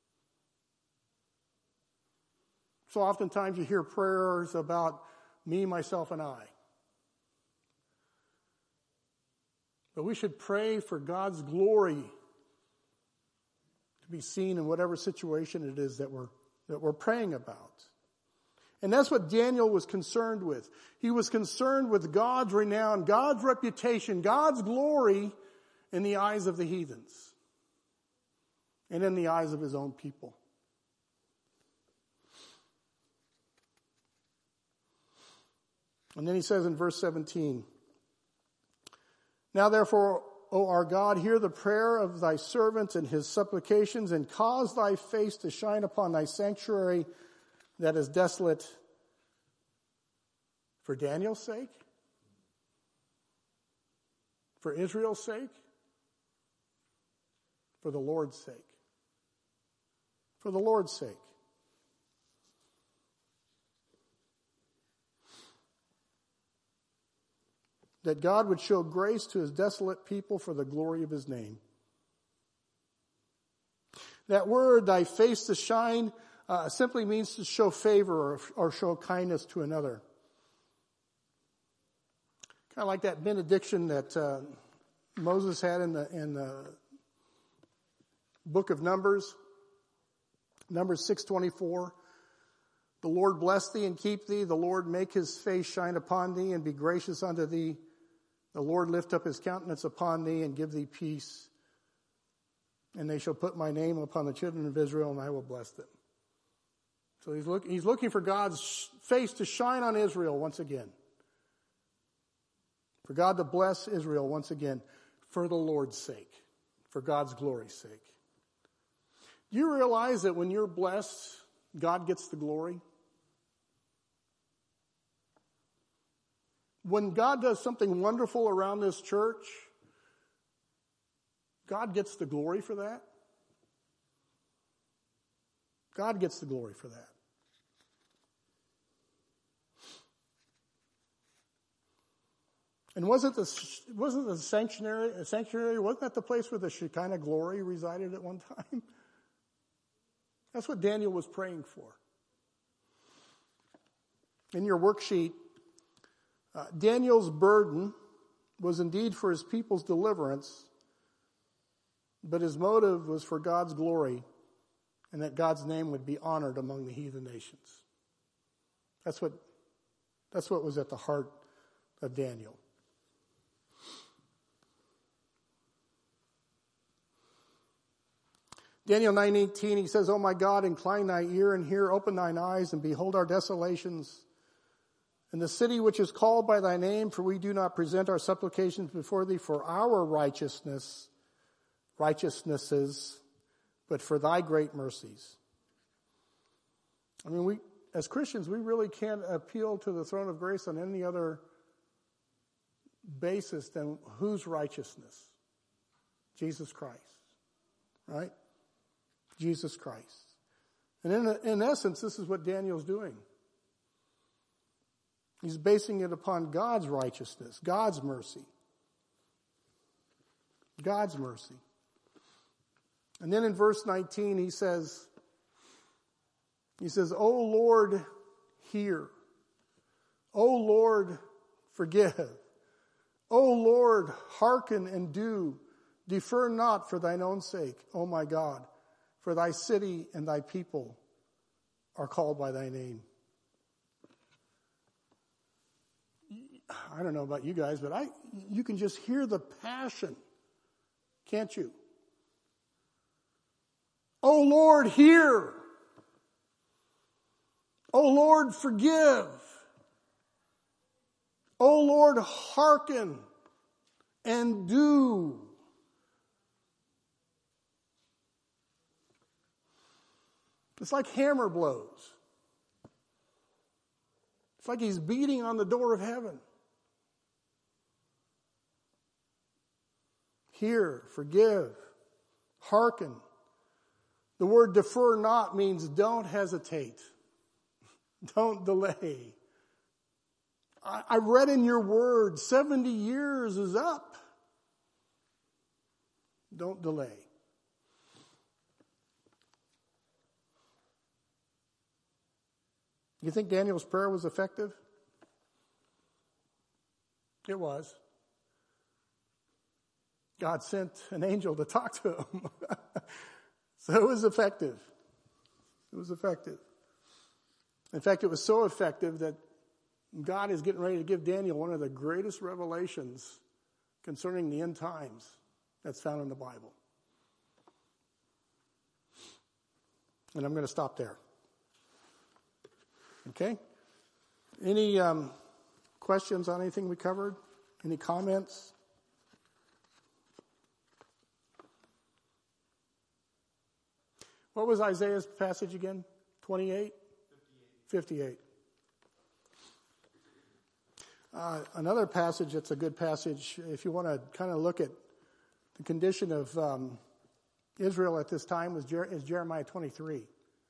So oftentimes you hear prayers about me, myself, and I. But we should pray for God's glory to be seen in whatever situation it is that we're, that we're praying about. And that's what Daniel was concerned with. He was concerned with God's renown, God's reputation, God's glory in the eyes of the heathens and in the eyes of his own people. And then he says in verse seventeen, Now therefore, O our God, hear the prayer of thy servant and his supplications, and cause thy face to shine upon thy sanctuary that is desolate, for Daniel's sake, for Israel's sake, for the Lord's sake. For the Lord's sake. That God would show grace to his desolate people for the glory of his name. That word, thy face to shine, uh, simply means to show favor or, or show kindness to another. Kind of like that benediction that uh, Moses had in the, in the book of Numbers, Numbers six twenty-four, The Lord bless thee and keep thee. The Lord make his face shine upon thee and be gracious unto thee. The Lord lift up his countenance upon thee and give thee peace. And they shall put my name upon the children of Israel, and I will bless them. So he's, look, he's looking for God's face to shine on Israel once again. For God to bless Israel once again for the Lord's sake, for God's glory's sake. Do you realize that when you're blessed, God gets the glory? When God does something wonderful around this church, God gets the glory for that. God gets the glory for that. And wasn't the wasn't the sanctuary a sanctuary? Wasn't that the place where the Shekinah glory resided at one time? That's what Daniel was praying for. In your worksheet, uh, Daniel's burden was indeed for his people's deliverance, but his motive was for God's glory and that God's name would be honored among the heathen nations. That's what, that's what was at the heart of Daniel. Daniel nine eighteen, he says, O my God, incline thy ear and hear, open thine eyes and behold our desolations. In the city which is called by thy name, for we do not present our supplications before thee for our righteousness, righteousnesses, but for thy great mercies. I mean, we, as Christians, we really can't appeal to the throne of grace on any other basis than whose righteousness? Jesus Christ, right? Jesus Christ. And in, in essence, this is what Daniel's doing. He's basing it upon God's righteousness, God's mercy. God's mercy. And then in verse nineteen, he says, he says, O Lord, hear. O Lord, forgive. O Lord, hearken and do. Defer not for thine own sake, O my God, for thy city and thy people are called by thy name. I don't know about you guys, but I you can just hear the passion, can't you? O Lord, hear. O Lord, forgive. O Lord, hearken and do. It's like hammer blows. It's like he's beating on the door of heaven. Hear, forgive, hearken. The word defer not means don't hesitate. Don't delay. I, I read in your word, seventy years is up. Don't delay. You think Daniel's prayer was effective? It was. God sent an angel to talk to him. So it was effective. It was effective. In fact, it was so effective that God is getting ready to give Daniel one of the greatest revelations concerning the end times that's found in the Bible. And I'm going to stop there. Okay? Any um, questions on anything we covered? Any comments? What was Isaiah's passage again? twenty-eight? fifty-eight. Uh, another passage that's a good passage, if you want to kind of look at the condition of um, Israel at this time, is, Jer- is Jeremiah twenty-three.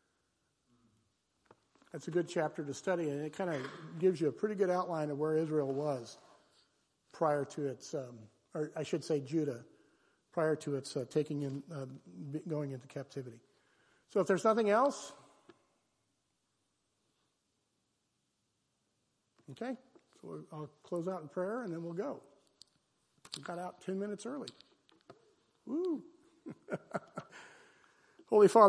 That's a good chapter to study, and it kind of gives you a pretty good outline of where Israel was prior to its, um, or I should say Judah, prior to its uh, taking in, uh, going into captivity. So if there's nothing else, okay, so I'll close out in prayer and then we'll go. We got out ten minutes early. Woo! Holy Father,